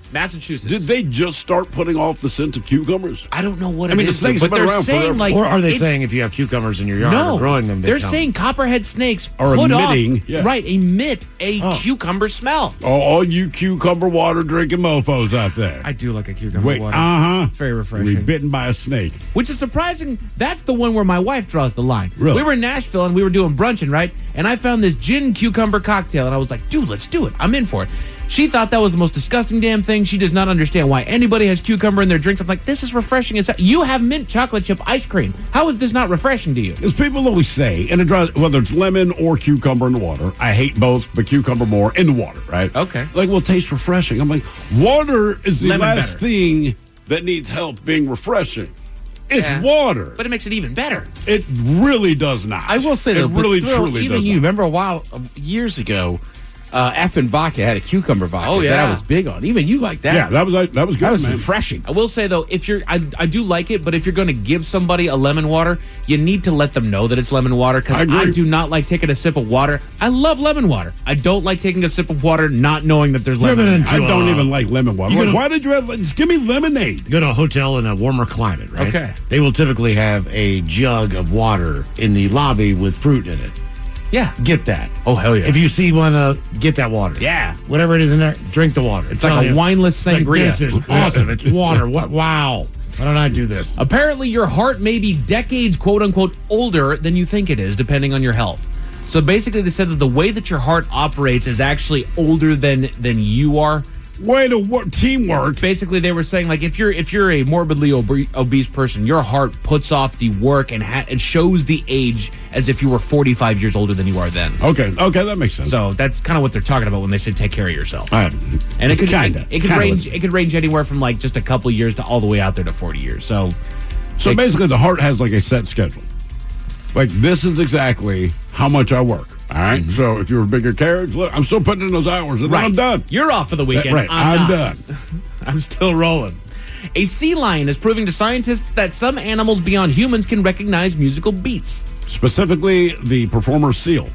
[SPEAKER 11] Massachusetts.
[SPEAKER 6] Did they just start putting off the scent of cucumbers?
[SPEAKER 11] I don't know what
[SPEAKER 6] I mean,
[SPEAKER 11] it
[SPEAKER 6] the
[SPEAKER 11] is,
[SPEAKER 6] snakes
[SPEAKER 11] but
[SPEAKER 6] have been
[SPEAKER 11] they're
[SPEAKER 6] around
[SPEAKER 11] saying
[SPEAKER 6] forever.
[SPEAKER 11] like,
[SPEAKER 5] Or are they saying if you have cucumbers in your yard or growing them,
[SPEAKER 11] they're saying copperhead snakes
[SPEAKER 6] Are
[SPEAKER 11] put
[SPEAKER 6] emitting,
[SPEAKER 11] off, emit a cucumber smell.
[SPEAKER 6] Oh, all you cucumber water drinking mofos out there.
[SPEAKER 11] I do like a cucumber
[SPEAKER 6] Wait,
[SPEAKER 11] water. It's very
[SPEAKER 6] Were
[SPEAKER 11] refreshing.
[SPEAKER 6] you bitten by a snake?
[SPEAKER 11] Which is surprising. That's the one where my wife draws the line.
[SPEAKER 6] Really?
[SPEAKER 11] We were in Nashville and we were doing brunching, right? And I found this gin cucumber cocktail and I was like, dude, let's do it. I'm in for it. She thought that was the most disgusting damn thing. She does not understand why anybody has cucumber in their drinks. I'm like, this is refreshing as hell. You have mint chocolate chip ice cream. How is this not refreshing to you?
[SPEAKER 6] As people always say, and it dries, whether it's lemon or cucumber in the water, I hate both, but cucumber more in the water, right?
[SPEAKER 11] Okay.
[SPEAKER 6] Like, well, it tastes refreshing. I'm like, water is the
[SPEAKER 11] Lemon
[SPEAKER 6] last
[SPEAKER 11] better.
[SPEAKER 6] thing that needs help being refreshing. It's
[SPEAKER 11] Yeah.
[SPEAKER 6] water.
[SPEAKER 11] But it makes it even better.
[SPEAKER 6] It really does not.
[SPEAKER 8] I will say,
[SPEAKER 6] it
[SPEAKER 8] though,
[SPEAKER 6] really,
[SPEAKER 8] but Thrill,
[SPEAKER 6] truly
[SPEAKER 8] even
[SPEAKER 6] does
[SPEAKER 8] you
[SPEAKER 6] not.
[SPEAKER 8] remember years ago, Effin' Vodka had a cucumber vodka
[SPEAKER 11] Oh,
[SPEAKER 8] that
[SPEAKER 11] yeah.
[SPEAKER 8] I was big on. Even you like that.
[SPEAKER 6] Yeah, that was good,
[SPEAKER 8] That was
[SPEAKER 6] man.
[SPEAKER 8] refreshing.
[SPEAKER 11] I will say though, if you're, I do like it, but if you're going to give somebody a lemon water, you need to let them know that it's lemon water. Because
[SPEAKER 6] I agree.
[SPEAKER 11] I do not like taking a sip of water. I love lemon water. I don't like taking a sip of water not knowing that there's lemon. in it.
[SPEAKER 6] I don't even like lemon water.
[SPEAKER 5] You
[SPEAKER 6] Like,
[SPEAKER 5] gotta-
[SPEAKER 6] why did you have? Just give me lemonade.
[SPEAKER 5] You go to a hotel in a warmer climate, right?
[SPEAKER 11] Okay.
[SPEAKER 5] They will typically have a jug of water in the lobby with fruit in it.
[SPEAKER 11] Yeah.
[SPEAKER 5] Get that.
[SPEAKER 11] Oh hell yeah.
[SPEAKER 5] If you see one, get that water.
[SPEAKER 11] Yeah.
[SPEAKER 5] Whatever it is in there, drink the water.
[SPEAKER 11] It's like a wineless sangria.
[SPEAKER 5] This is awesome. It's water. What? Wow. Why don't I do this?
[SPEAKER 11] Apparently, your heart may be decades, quote unquote, older than you think it is, depending on your health. So basically, they said that the way that your heart operates is actually older than you are.
[SPEAKER 6] Way to work, teamwork.
[SPEAKER 11] Basically, they were saying like if you're a morbidly obese person, your heart puts off the work and it shows the age as if you were 45 years older than you are then.
[SPEAKER 6] Okay, that makes sense.
[SPEAKER 11] So that's kind of what they're talking about when they say take care of yourself.
[SPEAKER 6] All right.
[SPEAKER 11] And it could
[SPEAKER 6] Kinda.
[SPEAKER 11] range anywhere from like just a couple years to all the way out there to 40 years. So
[SPEAKER 6] basically, the heart has like a set schedule. Like, this is exactly how much I work. All right.
[SPEAKER 11] Mm-hmm.
[SPEAKER 6] So if you're a bigger carriage, look, I'm still putting in those hours, and then I'm done.
[SPEAKER 11] You're off for the weekend.
[SPEAKER 6] Right.
[SPEAKER 11] I'm
[SPEAKER 6] I'm
[SPEAKER 11] not.
[SPEAKER 6] done.
[SPEAKER 11] I'm still rolling. A sea lion is proving to scientists that some animals beyond humans can recognize musical beats.
[SPEAKER 6] Specifically, the performer seal.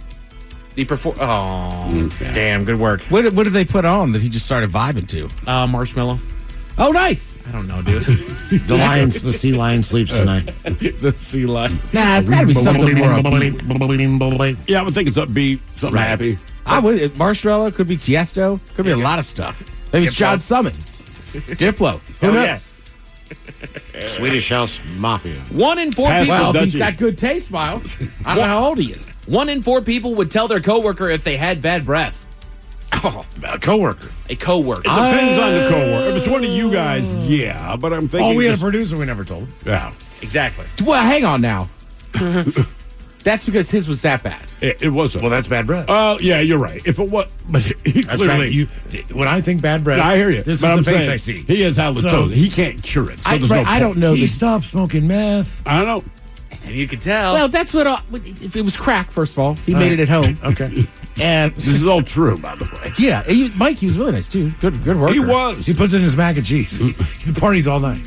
[SPEAKER 11] Damn, good work.
[SPEAKER 8] What did they put on that he just started vibing to?
[SPEAKER 11] Marshmallow.
[SPEAKER 8] Oh, nice.
[SPEAKER 11] I don't know, dude.
[SPEAKER 5] The sea lion sleeps tonight.
[SPEAKER 11] The sea lion.
[SPEAKER 8] Nah, it's got to be something more upbeat.
[SPEAKER 6] Yeah, I would think it's upbeat, something
[SPEAKER 8] Right.
[SPEAKER 6] happy.
[SPEAKER 8] I would. Marshmallow could be Tiesto. Could be a lot of stuff. Maybe it's
[SPEAKER 11] Diplo.
[SPEAKER 8] John Summit. Diplo. Who
[SPEAKER 11] Hell
[SPEAKER 8] knows?
[SPEAKER 11] yes.
[SPEAKER 5] Swedish House Mafia.
[SPEAKER 11] 1 in 4
[SPEAKER 6] Pass
[SPEAKER 11] people.
[SPEAKER 8] Well,
[SPEAKER 6] Dutchie.
[SPEAKER 8] he's got good taste, Miles. I don't know how old he is.
[SPEAKER 11] 1 in 4 people would tell their coworker if they had bad breath.
[SPEAKER 5] A coworker.
[SPEAKER 11] A coworker.
[SPEAKER 6] It depends on the coworker. If it's one of you guys, yeah. But I'm thinking.
[SPEAKER 5] Oh, we had a
[SPEAKER 6] just-
[SPEAKER 5] producer we never told.
[SPEAKER 6] Yeah.
[SPEAKER 11] Exactly.
[SPEAKER 8] Well, hang on now. That's because his was that bad.
[SPEAKER 6] It wasn't.
[SPEAKER 5] Well, that's bad breath.
[SPEAKER 6] Oh, yeah, you're right. If it was, but he
[SPEAKER 5] That's
[SPEAKER 6] clearly.
[SPEAKER 5] bad. When I think bad breath,
[SPEAKER 6] I hear you.
[SPEAKER 5] This
[SPEAKER 6] but
[SPEAKER 5] is
[SPEAKER 6] I'm
[SPEAKER 5] the face
[SPEAKER 6] saying,
[SPEAKER 5] I see.
[SPEAKER 6] He has halitosis.
[SPEAKER 5] So-
[SPEAKER 6] He can't cure it. So
[SPEAKER 8] I
[SPEAKER 6] there's no
[SPEAKER 8] don't
[SPEAKER 6] point.
[SPEAKER 8] know.
[SPEAKER 5] He
[SPEAKER 8] The,
[SPEAKER 5] stopped smoking meth.
[SPEAKER 6] I don't know.
[SPEAKER 11] And you could tell.
[SPEAKER 8] well, that's what. If it was crack, first of all, he made it at home.
[SPEAKER 5] Okay.
[SPEAKER 8] And
[SPEAKER 6] This is all true, by the way.
[SPEAKER 8] yeah, Mike, he was really nice too. Good worker.
[SPEAKER 6] He was.
[SPEAKER 5] He puts in his mac and cheese. He parties all night.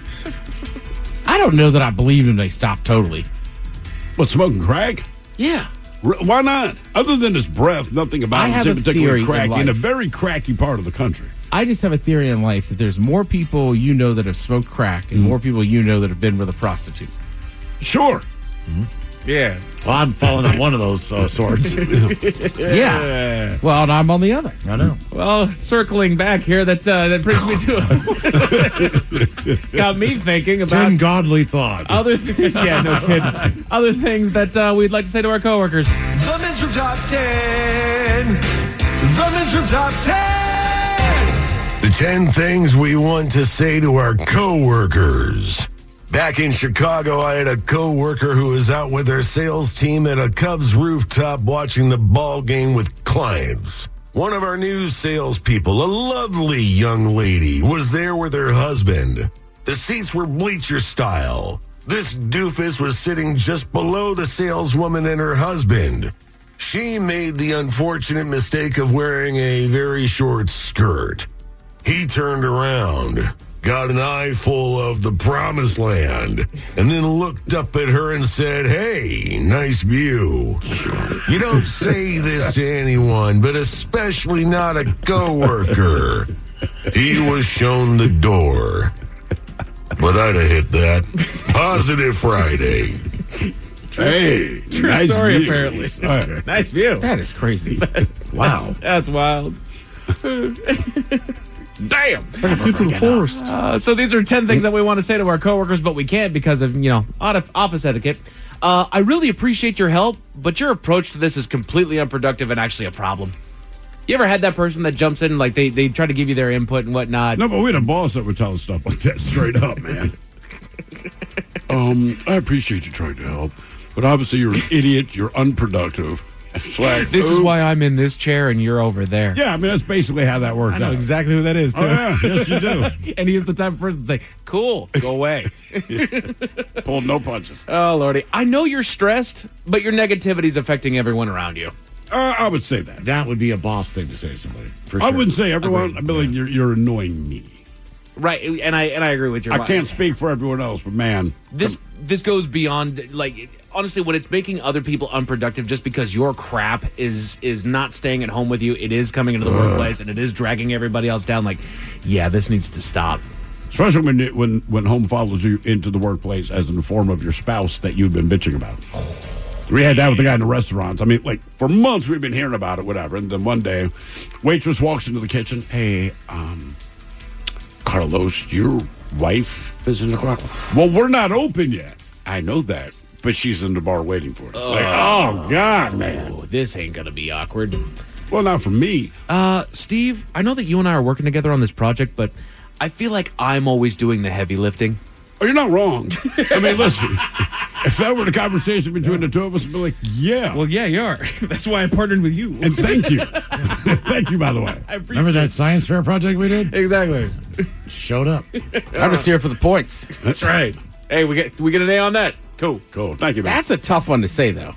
[SPEAKER 8] I don't know that I believe him. They stopped totally.
[SPEAKER 6] What, smoking crack?
[SPEAKER 8] Yeah.
[SPEAKER 6] Why not? Other than his breath, nothing about
[SPEAKER 8] I
[SPEAKER 6] him
[SPEAKER 8] have
[SPEAKER 6] seemed
[SPEAKER 8] a
[SPEAKER 6] particularly
[SPEAKER 8] theory in
[SPEAKER 6] cracky in a
[SPEAKER 8] life.
[SPEAKER 6] very cracky part of the country.
[SPEAKER 8] I just have a theory in life that there's more people you know that have smoked crack and more people you know that have been with a prostitute.
[SPEAKER 6] Sure.
[SPEAKER 11] yeah.
[SPEAKER 5] Well, I'm falling on one of those swords.
[SPEAKER 8] Yeah. Well, and I'm on the other.
[SPEAKER 5] I know.
[SPEAKER 11] Well, circling back here, that brings me to got me thinking about
[SPEAKER 5] 10 godly thoughts.
[SPEAKER 11] other things. Yeah, no kidding. Other things that we'd like to say to our coworkers.
[SPEAKER 9] The Men's Room Top 10. The Men's Room Top 10.
[SPEAKER 4] The 10 things we want to say to our coworkers. Back in Chicago, I had a coworker who was out with their sales team at a Cubs rooftop watching the ball game with clients. One of our new salespeople, a lovely young lady, was there with her husband. The seats were bleacher style. This doofus was sitting just below the saleswoman and her husband. She made the unfortunate mistake of wearing a very short skirt. He turned around, got an eye full of the promised land, and then looked up at her and said, "Hey, nice view." You don't say this to anyone, but especially not a coworker. He was shown the door. But I'd have hit that. Positive Friday.
[SPEAKER 6] Hey,
[SPEAKER 11] True
[SPEAKER 6] nice
[SPEAKER 11] story,
[SPEAKER 6] view.
[SPEAKER 11] apparently.
[SPEAKER 6] Right.
[SPEAKER 11] Nice view.
[SPEAKER 8] That is crazy.
[SPEAKER 6] Wow.
[SPEAKER 11] That's wild. Damn.
[SPEAKER 8] It's into the forest.
[SPEAKER 11] So these are 10 things that we want to say to our coworkers, but we can't because of, office etiquette. I really appreciate your help, but your approach to this is completely unproductive and actually a problem. You ever had that person that jumps in, like they try to give you their input and whatnot?
[SPEAKER 6] No, but we had a boss that would tell us stuff like that straight up, man. I appreciate you trying to help, but obviously you're an idiot. You're unproductive. It's like,
[SPEAKER 11] This is why I'm in this chair and you're over there.
[SPEAKER 6] Yeah, I mean, that's basically how that worked
[SPEAKER 11] I know
[SPEAKER 6] out.
[SPEAKER 11] exactly who that is, too.
[SPEAKER 6] Oh, yeah. Yes, you do.
[SPEAKER 11] And he is the type of person to say, cool, go away.
[SPEAKER 6] Pulled no punches.
[SPEAKER 11] Oh, Lordy. I know you're stressed, but your negativity is affecting everyone around you.
[SPEAKER 6] I would say that.
[SPEAKER 5] That would be a boss thing to say to somebody. For
[SPEAKER 6] I
[SPEAKER 5] sure.
[SPEAKER 6] wouldn't say everyone.
[SPEAKER 5] Agreed.
[SPEAKER 6] I'd be like, you're annoying me.
[SPEAKER 11] Right, and I agree with you.
[SPEAKER 6] I can't speak for everyone else, but man,
[SPEAKER 11] This goes beyond, like, honestly, when it's making other people unproductive just because your crap is not staying at home with you, it is coming into the workplace, and it is dragging everybody else down. Like, yeah, this needs to stop.
[SPEAKER 6] especially when home follows you into the workplace as in the form of your spouse that you've been bitching about. We had that with the guy in the restaurants. I mean, like, for months we've been hearing about it, whatever. And then one day, waitress walks into the kitchen. Hey, Carlos, your wife is in the bar. Well, we're not open yet. I know that, but she's in the bar waiting for us. Like, oh, God, man.
[SPEAKER 11] Oh, this ain't going to be awkward.
[SPEAKER 6] Well, not for me.
[SPEAKER 11] Steve, I know that you and I are working together on this project, but I feel like I'm always doing the heavy lifting.
[SPEAKER 6] Oh, you're not wrong. I mean, listen, if that were the conversation between the two of us, I'd be like, yeah.
[SPEAKER 11] Well, yeah, you are. That's why I partnered with you.
[SPEAKER 6] And thank you. Thank you, by the way.
[SPEAKER 11] I appreciate
[SPEAKER 5] Remember that science fair project we did?
[SPEAKER 11] Exactly.
[SPEAKER 5] Showed up.
[SPEAKER 8] I'm just here for the points.
[SPEAKER 11] That's right. Hey, we get an A on that. Cool.
[SPEAKER 6] Cool. Thank you, man.
[SPEAKER 8] That's a tough one to say, though.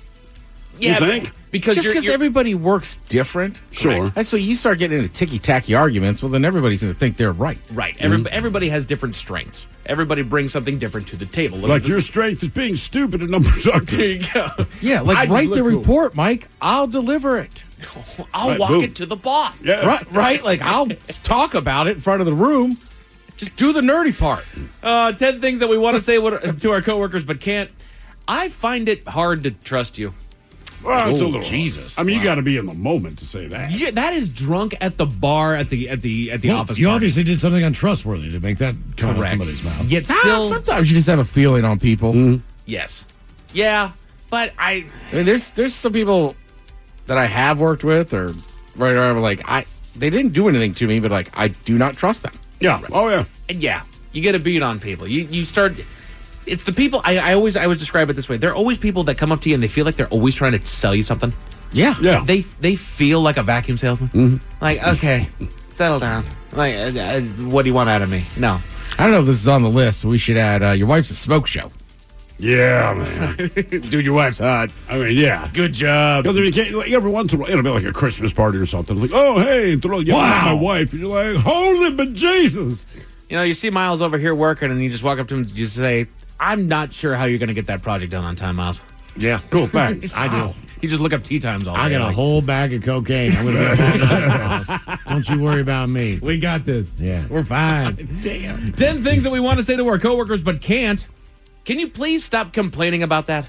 [SPEAKER 11] Yeah,
[SPEAKER 6] You think?
[SPEAKER 11] because
[SPEAKER 8] Just because everybody works different.
[SPEAKER 6] Sure.
[SPEAKER 8] And so you start getting into ticky-tacky arguments, well, then everybody's going to think they're right.
[SPEAKER 11] Right. Everybody has different strengths. Everybody brings something different to the table.
[SPEAKER 6] Like your strength is being stupid and unproductive.
[SPEAKER 11] There you go.
[SPEAKER 8] Yeah, like
[SPEAKER 11] I
[SPEAKER 8] write
[SPEAKER 11] just
[SPEAKER 8] the
[SPEAKER 11] look cool.
[SPEAKER 8] report, Mike. I'll deliver it.
[SPEAKER 11] I'll
[SPEAKER 6] Right,
[SPEAKER 11] walk
[SPEAKER 6] boom.
[SPEAKER 11] it to the boss.
[SPEAKER 6] Yeah.
[SPEAKER 8] Right? Like, I'll talk about it in front of the room. Just do the nerdy part.
[SPEAKER 11] 10 things that we want to say to our coworkers but can't. I find it hard to trust you.
[SPEAKER 6] Well, it's a
[SPEAKER 5] Oh,
[SPEAKER 6] little
[SPEAKER 5] Jesus.
[SPEAKER 6] I mean, you got to be in the moment to say that.
[SPEAKER 11] Yeah, that is drunk at the bar at the
[SPEAKER 5] Well,
[SPEAKER 11] office.
[SPEAKER 5] you
[SPEAKER 11] party.
[SPEAKER 5] obviously did something untrustworthy to make that come out of
[SPEAKER 11] Correct.
[SPEAKER 5] somebody's mouth.
[SPEAKER 11] Yet still,
[SPEAKER 8] Sometimes you just have a feeling on people.
[SPEAKER 11] yes, yeah, but
[SPEAKER 8] I mean, there's some people that I have worked with or whatever. Like, they didn't do anything to me, but like, I do not trust them.
[SPEAKER 6] Yeah. Oh, yeah.
[SPEAKER 11] and yeah, you get a beat on people. You start. It's the people. I always describe it this way. They're always people that come up to you and they feel like they're always trying to sell you something.
[SPEAKER 8] Yeah.
[SPEAKER 6] Yeah.
[SPEAKER 11] They feel like a vacuum salesman. Like, okay, settle down. Like, what do you want out of me? No.
[SPEAKER 8] I don't know if this is on the list, but we should add your wife's a smoke show.
[SPEAKER 6] Yeah, man.
[SPEAKER 11] Dude, your wife's hot.
[SPEAKER 6] I mean, yeah.
[SPEAKER 11] Good job.
[SPEAKER 6] Because you can't, like, every once in a while, it'll be like a Christmas party or something. Like, oh, hey, throw my wife. And you're like, holy but Jesus.
[SPEAKER 11] You know, you see Miles over here working, and you just walk up to him and just say, I'm not sure how you're going to get that project done on time, Miles.
[SPEAKER 5] Yeah.
[SPEAKER 6] Cool, thanks.
[SPEAKER 5] I do.
[SPEAKER 11] You just look up tea times all day.
[SPEAKER 5] I got a
[SPEAKER 11] like,
[SPEAKER 5] whole bag of cocaine. I'm going to be all night, boss. Don't you worry about me.
[SPEAKER 11] We got this.
[SPEAKER 5] Yeah.
[SPEAKER 11] We're fine.
[SPEAKER 8] Damn.
[SPEAKER 11] 10 things that we want to say to our coworkers but can't. Can you please stop complaining about that?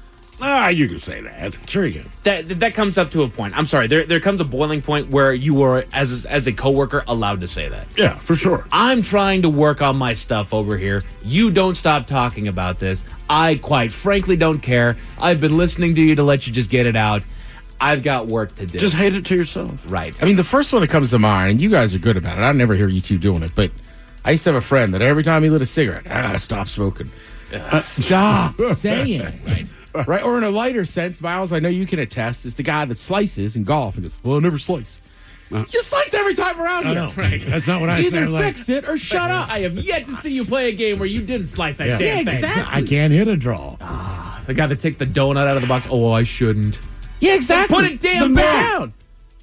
[SPEAKER 6] You can say that.
[SPEAKER 5] Sure you can.
[SPEAKER 11] That comes up to a point. I'm sorry. There comes a boiling point where you are, as a coworker, allowed to say that.
[SPEAKER 6] Yeah, for sure.
[SPEAKER 11] I'm trying to work on my stuff over here. You don't stop talking about this. I quite frankly don't care. I've been listening to you to let you just get it out. I've got work to do.
[SPEAKER 6] Just hate it to yourself.
[SPEAKER 11] Right.
[SPEAKER 8] I mean, the first one that comes to mind, and you guys are good about it. I never hear you two doing it, but I used to have a friend that every time he lit a cigarette, I gotta stop smoking. Stop saying it. Right? Or in a lighter sense, Miles, I know you can attest, is the guy that slices in golf and goes, well, I never slice. You slice every time around here.
[SPEAKER 5] No. That's not what I
[SPEAKER 8] Either
[SPEAKER 5] said. Like,
[SPEAKER 8] fix it or shut up.
[SPEAKER 11] I have yet to see you play a game where you didn't slice that
[SPEAKER 5] Yeah.
[SPEAKER 11] damn
[SPEAKER 8] Yeah,
[SPEAKER 11] thing.
[SPEAKER 8] exactly.
[SPEAKER 5] I can't hit a draw.
[SPEAKER 11] The guy that takes the donut out of the box. Oh, I shouldn't.
[SPEAKER 8] Yeah, exactly.
[SPEAKER 11] Put it damn
[SPEAKER 8] The
[SPEAKER 11] down.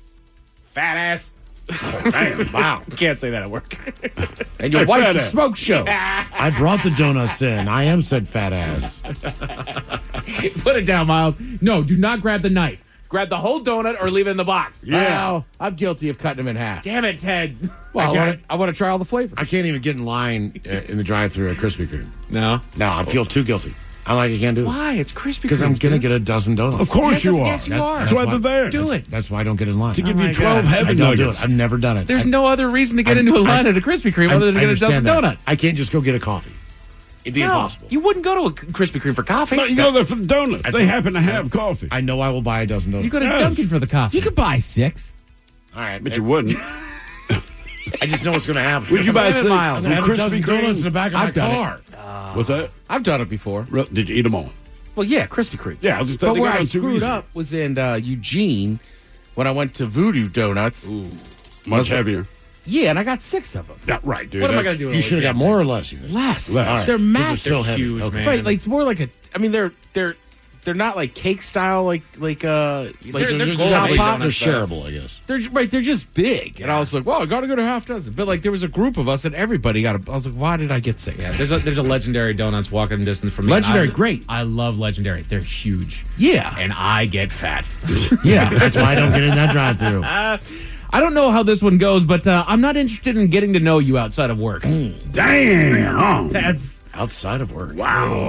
[SPEAKER 11] Fat ass.
[SPEAKER 6] Damn, wow.
[SPEAKER 11] Can't say that at work.
[SPEAKER 8] And your wife's a smoke show.
[SPEAKER 5] I brought the donuts in. I am said fat ass.
[SPEAKER 11] Put it down, Miles. No, do not grab the knife. grab the whole donut or leave it in the box.
[SPEAKER 8] Well, I'm guilty of cutting them in half.
[SPEAKER 11] Damn it, Ted.
[SPEAKER 8] Well, I want to try all the flavors.
[SPEAKER 5] I can't even get in line in the drive-thru at Krispy Kreme.
[SPEAKER 11] No?
[SPEAKER 5] No, I feel too guilty. I'm like, I can't do it.
[SPEAKER 11] Why? It's Krispy Kreme.
[SPEAKER 5] Because I'm going to get a dozen donuts.
[SPEAKER 6] Of course you are.
[SPEAKER 11] Yes, you are.
[SPEAKER 6] That's why they're there.
[SPEAKER 11] Do it.
[SPEAKER 5] That's why I don't get in line.
[SPEAKER 6] To give you
[SPEAKER 11] my
[SPEAKER 6] 12
[SPEAKER 11] God.
[SPEAKER 6] heaven
[SPEAKER 5] I don't do
[SPEAKER 6] nuggets.
[SPEAKER 5] it. I've never done it.
[SPEAKER 11] There's no other reason to get into a line at a Krispy Kreme other than to get a dozen
[SPEAKER 5] understand that.
[SPEAKER 11] donuts.
[SPEAKER 5] I can't just go get a coffee. It'd be impossible.
[SPEAKER 11] You wouldn't go to a Krispy Kreme for coffee.
[SPEAKER 6] No, you go there for the donuts.
[SPEAKER 5] That's
[SPEAKER 6] They
[SPEAKER 5] what-
[SPEAKER 6] happen to have coffee.
[SPEAKER 5] I know I will buy a dozen donuts.
[SPEAKER 11] You go to Dunkin' for the coffee.
[SPEAKER 8] You could buy 6.
[SPEAKER 5] All right.
[SPEAKER 6] But you wouldn't.
[SPEAKER 5] I just know what's going to happen.
[SPEAKER 6] Would you buy
[SPEAKER 11] Wait a
[SPEAKER 6] 6?
[SPEAKER 11] minute,
[SPEAKER 5] I'm going to have a dozen donuts in the back of my
[SPEAKER 8] I've done it.
[SPEAKER 5] car.
[SPEAKER 6] What's that?
[SPEAKER 8] I've done it before.
[SPEAKER 6] Did you eat them all?
[SPEAKER 8] Well, yeah, Krispy Kreme.
[SPEAKER 6] Yeah, I was just
[SPEAKER 8] But
[SPEAKER 6] they
[SPEAKER 8] where
[SPEAKER 6] got
[SPEAKER 8] I
[SPEAKER 6] on too
[SPEAKER 8] screwed
[SPEAKER 6] easy.
[SPEAKER 8] up was in Eugene when I went to Voodoo Donuts.
[SPEAKER 6] Much heavier.
[SPEAKER 8] Yeah, and I got 6 of them.
[SPEAKER 6] Yeah, right, dude.
[SPEAKER 11] What am I
[SPEAKER 6] That's-
[SPEAKER 11] going to do?
[SPEAKER 5] You should have got more or less. You think?
[SPEAKER 8] Less.
[SPEAKER 6] Less. All
[SPEAKER 5] right.
[SPEAKER 8] They're
[SPEAKER 5] Those are
[SPEAKER 8] massive.
[SPEAKER 5] still heavy.
[SPEAKER 11] huge,
[SPEAKER 5] Okay.
[SPEAKER 11] man.
[SPEAKER 8] Right, like it's more like a. I mean, they're not like cake style, like
[SPEAKER 11] They're
[SPEAKER 8] top
[SPEAKER 11] gourmet
[SPEAKER 8] pot.
[SPEAKER 11] donuts,
[SPEAKER 5] They're shareable, I guess.
[SPEAKER 8] They're just big, and I was like, well, I got to go to half dozen. But like, there was a group of us, and everybody got a. I was like, why did I get 6?
[SPEAKER 11] Yeah, there's a Legendary Donuts walking distance from me.
[SPEAKER 8] Legendary,
[SPEAKER 11] I-
[SPEAKER 8] great.
[SPEAKER 11] I love Legendary. They're huge.
[SPEAKER 8] Yeah.
[SPEAKER 11] And I get fat.
[SPEAKER 8] Yeah,
[SPEAKER 5] That's why I don't get in that drive-thru.
[SPEAKER 11] I don't know how this one goes, but I'm not interested in getting to know you outside of work.
[SPEAKER 6] Damn.
[SPEAKER 11] That's
[SPEAKER 5] Outside of work.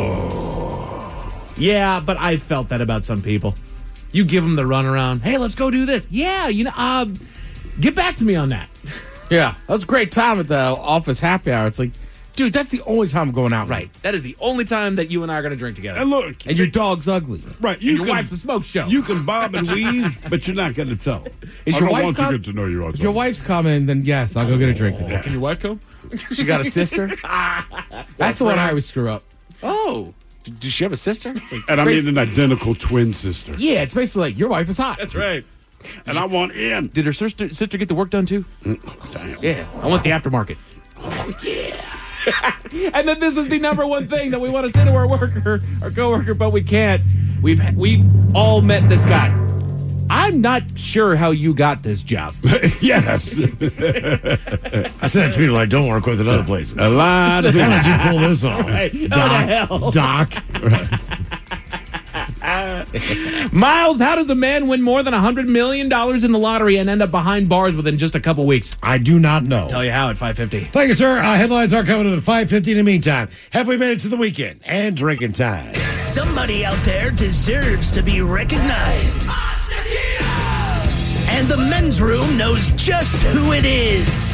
[SPEAKER 11] yeah, but I felt that about some people. You give them the runaround. Hey, let's go do this. Yeah, get back to me on that.
[SPEAKER 8] yeah. That was a great time at the office happy hour. It's like, dude, that's the only time I'm going out.
[SPEAKER 11] Right. That is the only time that you and I are going to drink together.
[SPEAKER 6] And look,
[SPEAKER 8] And your dog's ugly.
[SPEAKER 6] right,
[SPEAKER 11] And your wife's a smoke show.
[SPEAKER 6] You can bob and weave, but you're not going to tell.
[SPEAKER 8] Is
[SPEAKER 6] I
[SPEAKER 8] your
[SPEAKER 6] don't
[SPEAKER 8] wife
[SPEAKER 6] want to
[SPEAKER 8] come?
[SPEAKER 6] get to know you outside.
[SPEAKER 8] If your wife's coming, then yes, I'll go get a drink with her.
[SPEAKER 11] Can your wife come?
[SPEAKER 8] She got a sister? That's the one I always screw up. Oh. Does she have a sister? It's like,
[SPEAKER 6] And I mean an identical twin sister.
[SPEAKER 8] yeah, it's basically like, your wife is hot.
[SPEAKER 11] That's right.
[SPEAKER 6] And I want in.
[SPEAKER 11] Did her sister get the work done too?
[SPEAKER 6] Damn.
[SPEAKER 11] Yeah. I want the aftermarket. Oh, yeah. And then this is the number one thing that we want to say to our coworker, but we can't. We've all met this guy. I'm not sure how you got this job.
[SPEAKER 6] Yes.
[SPEAKER 5] I said that to people I don't work with at other places.
[SPEAKER 6] A lot of
[SPEAKER 5] How
[SPEAKER 6] people.
[SPEAKER 5] did you pull this off?
[SPEAKER 11] Hey, how the hell?
[SPEAKER 5] Doc.
[SPEAKER 11] Miles, how does a man win more than $100 million in the lottery and end up behind bars within just a couple weeks?
[SPEAKER 5] I do not know.
[SPEAKER 11] Tell you how at 5:50.
[SPEAKER 5] Thank you, sir. Headlines are coming in at 5:50. In the meantime, have we made it to the weekend and drinking time?
[SPEAKER 9] Somebody out there deserves to be recognized. And the men's room knows just who it is.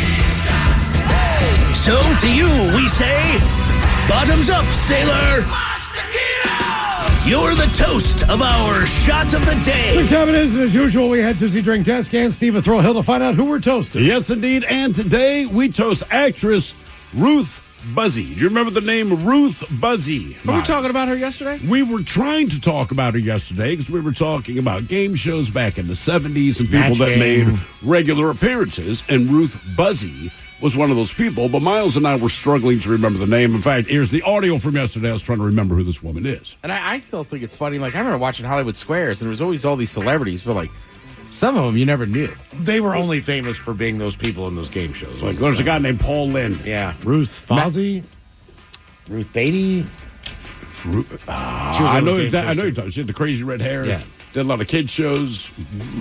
[SPEAKER 9] So to you, we say, bottoms up, sailor. You're the toast of our shot of the day.
[SPEAKER 5] Drink time it is, and as usual, we head to the drink desk and Steve at Thrill Hill to find out who we're toasting.
[SPEAKER 6] Yes, indeed. And today we toast actress Ruth Buzzy. Do you remember the name Ruth Buzzy?
[SPEAKER 8] Were we talking about her yesterday?
[SPEAKER 6] We were trying to talk about her yesterday because we were talking about game shows back in the 70s and people
[SPEAKER 5] Match
[SPEAKER 6] that
[SPEAKER 5] Game.
[SPEAKER 6] made regular appearances. And Ruth Buzzy was one of those people. But Miles and I were struggling to remember the name. In fact, here's the audio from yesterday. I was trying to remember who this woman is.
[SPEAKER 8] And I still think it's funny. Like, I remember watching Hollywood Squares, and there was always all these celebrities, but like, some of them you never knew.
[SPEAKER 5] They were only famous for being those people in those game shows.
[SPEAKER 6] Like, there's a guy named Paul Lynde.
[SPEAKER 5] Yeah. Ruth Fozzie. Ruth Beatty. She was
[SPEAKER 6] I
[SPEAKER 5] on
[SPEAKER 6] know
[SPEAKER 5] those game
[SPEAKER 6] exactly. I
[SPEAKER 5] shows,
[SPEAKER 6] know
[SPEAKER 5] too.
[SPEAKER 6] you're talking. She had the crazy red hair.
[SPEAKER 5] Yeah.
[SPEAKER 6] Did a lot of kids shows.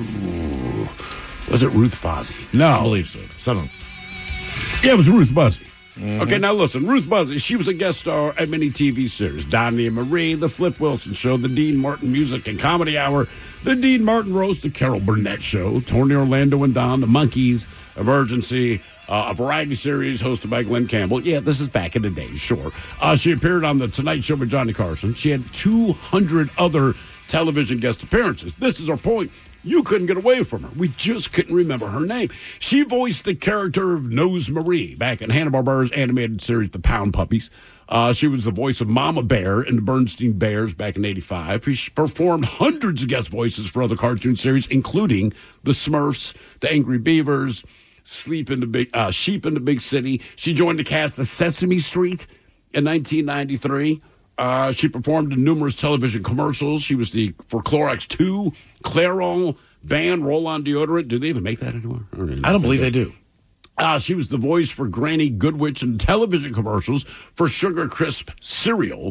[SPEAKER 6] Was it Ruth Fozzie? No,
[SPEAKER 5] I believe so. Some of them.
[SPEAKER 6] Yeah, it was Ruth Buzzy. Okay, now listen, Ruth Buzzy, she was a guest star at many TV series. Donnie and Marie, The Flip Wilson Show, The Dean Martin Music and Comedy Hour, The Dean Martin Roast, The Carol Burnett Show, Tony Orlando and Don, The Monkees, Emergency, a variety series hosted by Glenn Campbell. Yeah, this is back in the day, sure. She appeared on The Tonight Show with Johnny Carson. She had 200 other television guest appearances. This is her point. You couldn't get away from her. We just couldn't remember her name. She voiced the character of Nose Marie back in Hanna-Barbera's animated series, The Pound Puppies. She was the voice of Mama Bear in the Bernstein Bears back in '85. She performed hundreds of guest voices for other cartoon series, including The Smurfs, The Angry Beavers, Sheep in the Big City. She joined the cast of Sesame Street in 1993. She performed in numerous television commercials. She was for Clorox 2, Clairol, Ban, Roll-On deodorant. Do they even make that anymore?
[SPEAKER 5] I don't believe they do.
[SPEAKER 6] She was the voice for Granny Goodwitch in television commercials for Sugar Crisp cereal.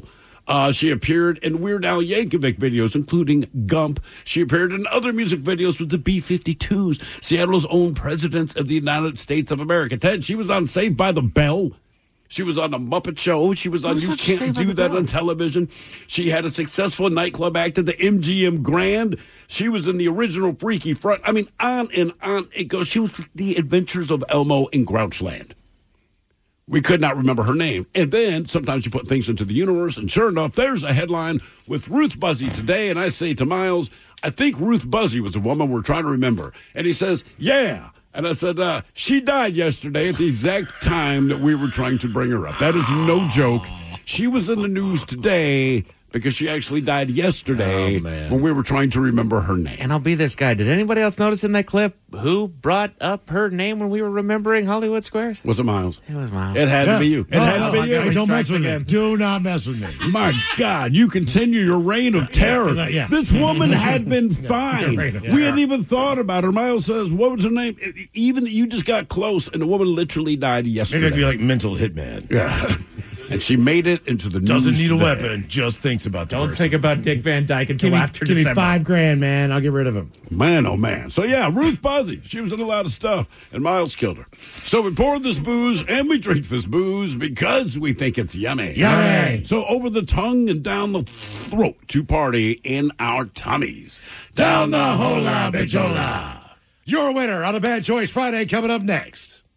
[SPEAKER 6] She appeared in Weird Al Yankovic videos, including Gump. She appeared in other music videos with the B-52s, Seattle's own presidents of the United States of America. Ted, she was on Saved by the Bell. She was on The Muppet Show. She was on You Can't Do That on Television. She had a successful nightclub act at the MGM Grand. She was in the original Freaky Front. I mean, on and on it goes. She was The Adventures of Elmo in Grouchland. We could not remember her name. And then sometimes you put things into the universe, and sure enough, there's a headline with Ruth Buzzy today. And I say to Miles, I think Ruth Buzzy was a woman we're trying to remember. And he says, yeah. And I said, she died yesterday at the exact time that we were trying to bring her up. That is no joke. She was in the news today because she actually died yesterday when we were trying to remember her name.
[SPEAKER 11] And I'll be this guy. Did anybody else notice in that clip who brought up her name when we were remembering Hollywood Squares?
[SPEAKER 6] Was it Miles?
[SPEAKER 11] It was Miles.
[SPEAKER 6] It had to be you. It had to be you.
[SPEAKER 5] Hey, don't mess with me. Do not mess with me.
[SPEAKER 6] My God, you continue your reign of terror. This woman had been fine. We hadn't even thought about her. Miles says, what was her name? Even you just got close, and the woman literally died yesterday.
[SPEAKER 5] Maybe I'd be like mental hitman.
[SPEAKER 6] Yeah. And she made it into the news.
[SPEAKER 5] Doesn't need
[SPEAKER 6] today.
[SPEAKER 5] a weapon, just thinks about the
[SPEAKER 11] Don't
[SPEAKER 5] person.
[SPEAKER 11] think about Dick Van Dyke until after
[SPEAKER 5] Give
[SPEAKER 11] December.
[SPEAKER 5] me $5,000, man. I'll get rid of him.
[SPEAKER 6] Man, oh man. So yeah, Ruth Buzzy. She was in a lot of stuff, and Miles killed her. So we pour this booze and we drink this booze because we think it's yummy.
[SPEAKER 5] Yummy.
[SPEAKER 6] So over the tongue and down the throat to party in our tummies. Down the hola bichola.
[SPEAKER 5] Your winner on a Bad Choice Friday coming up next.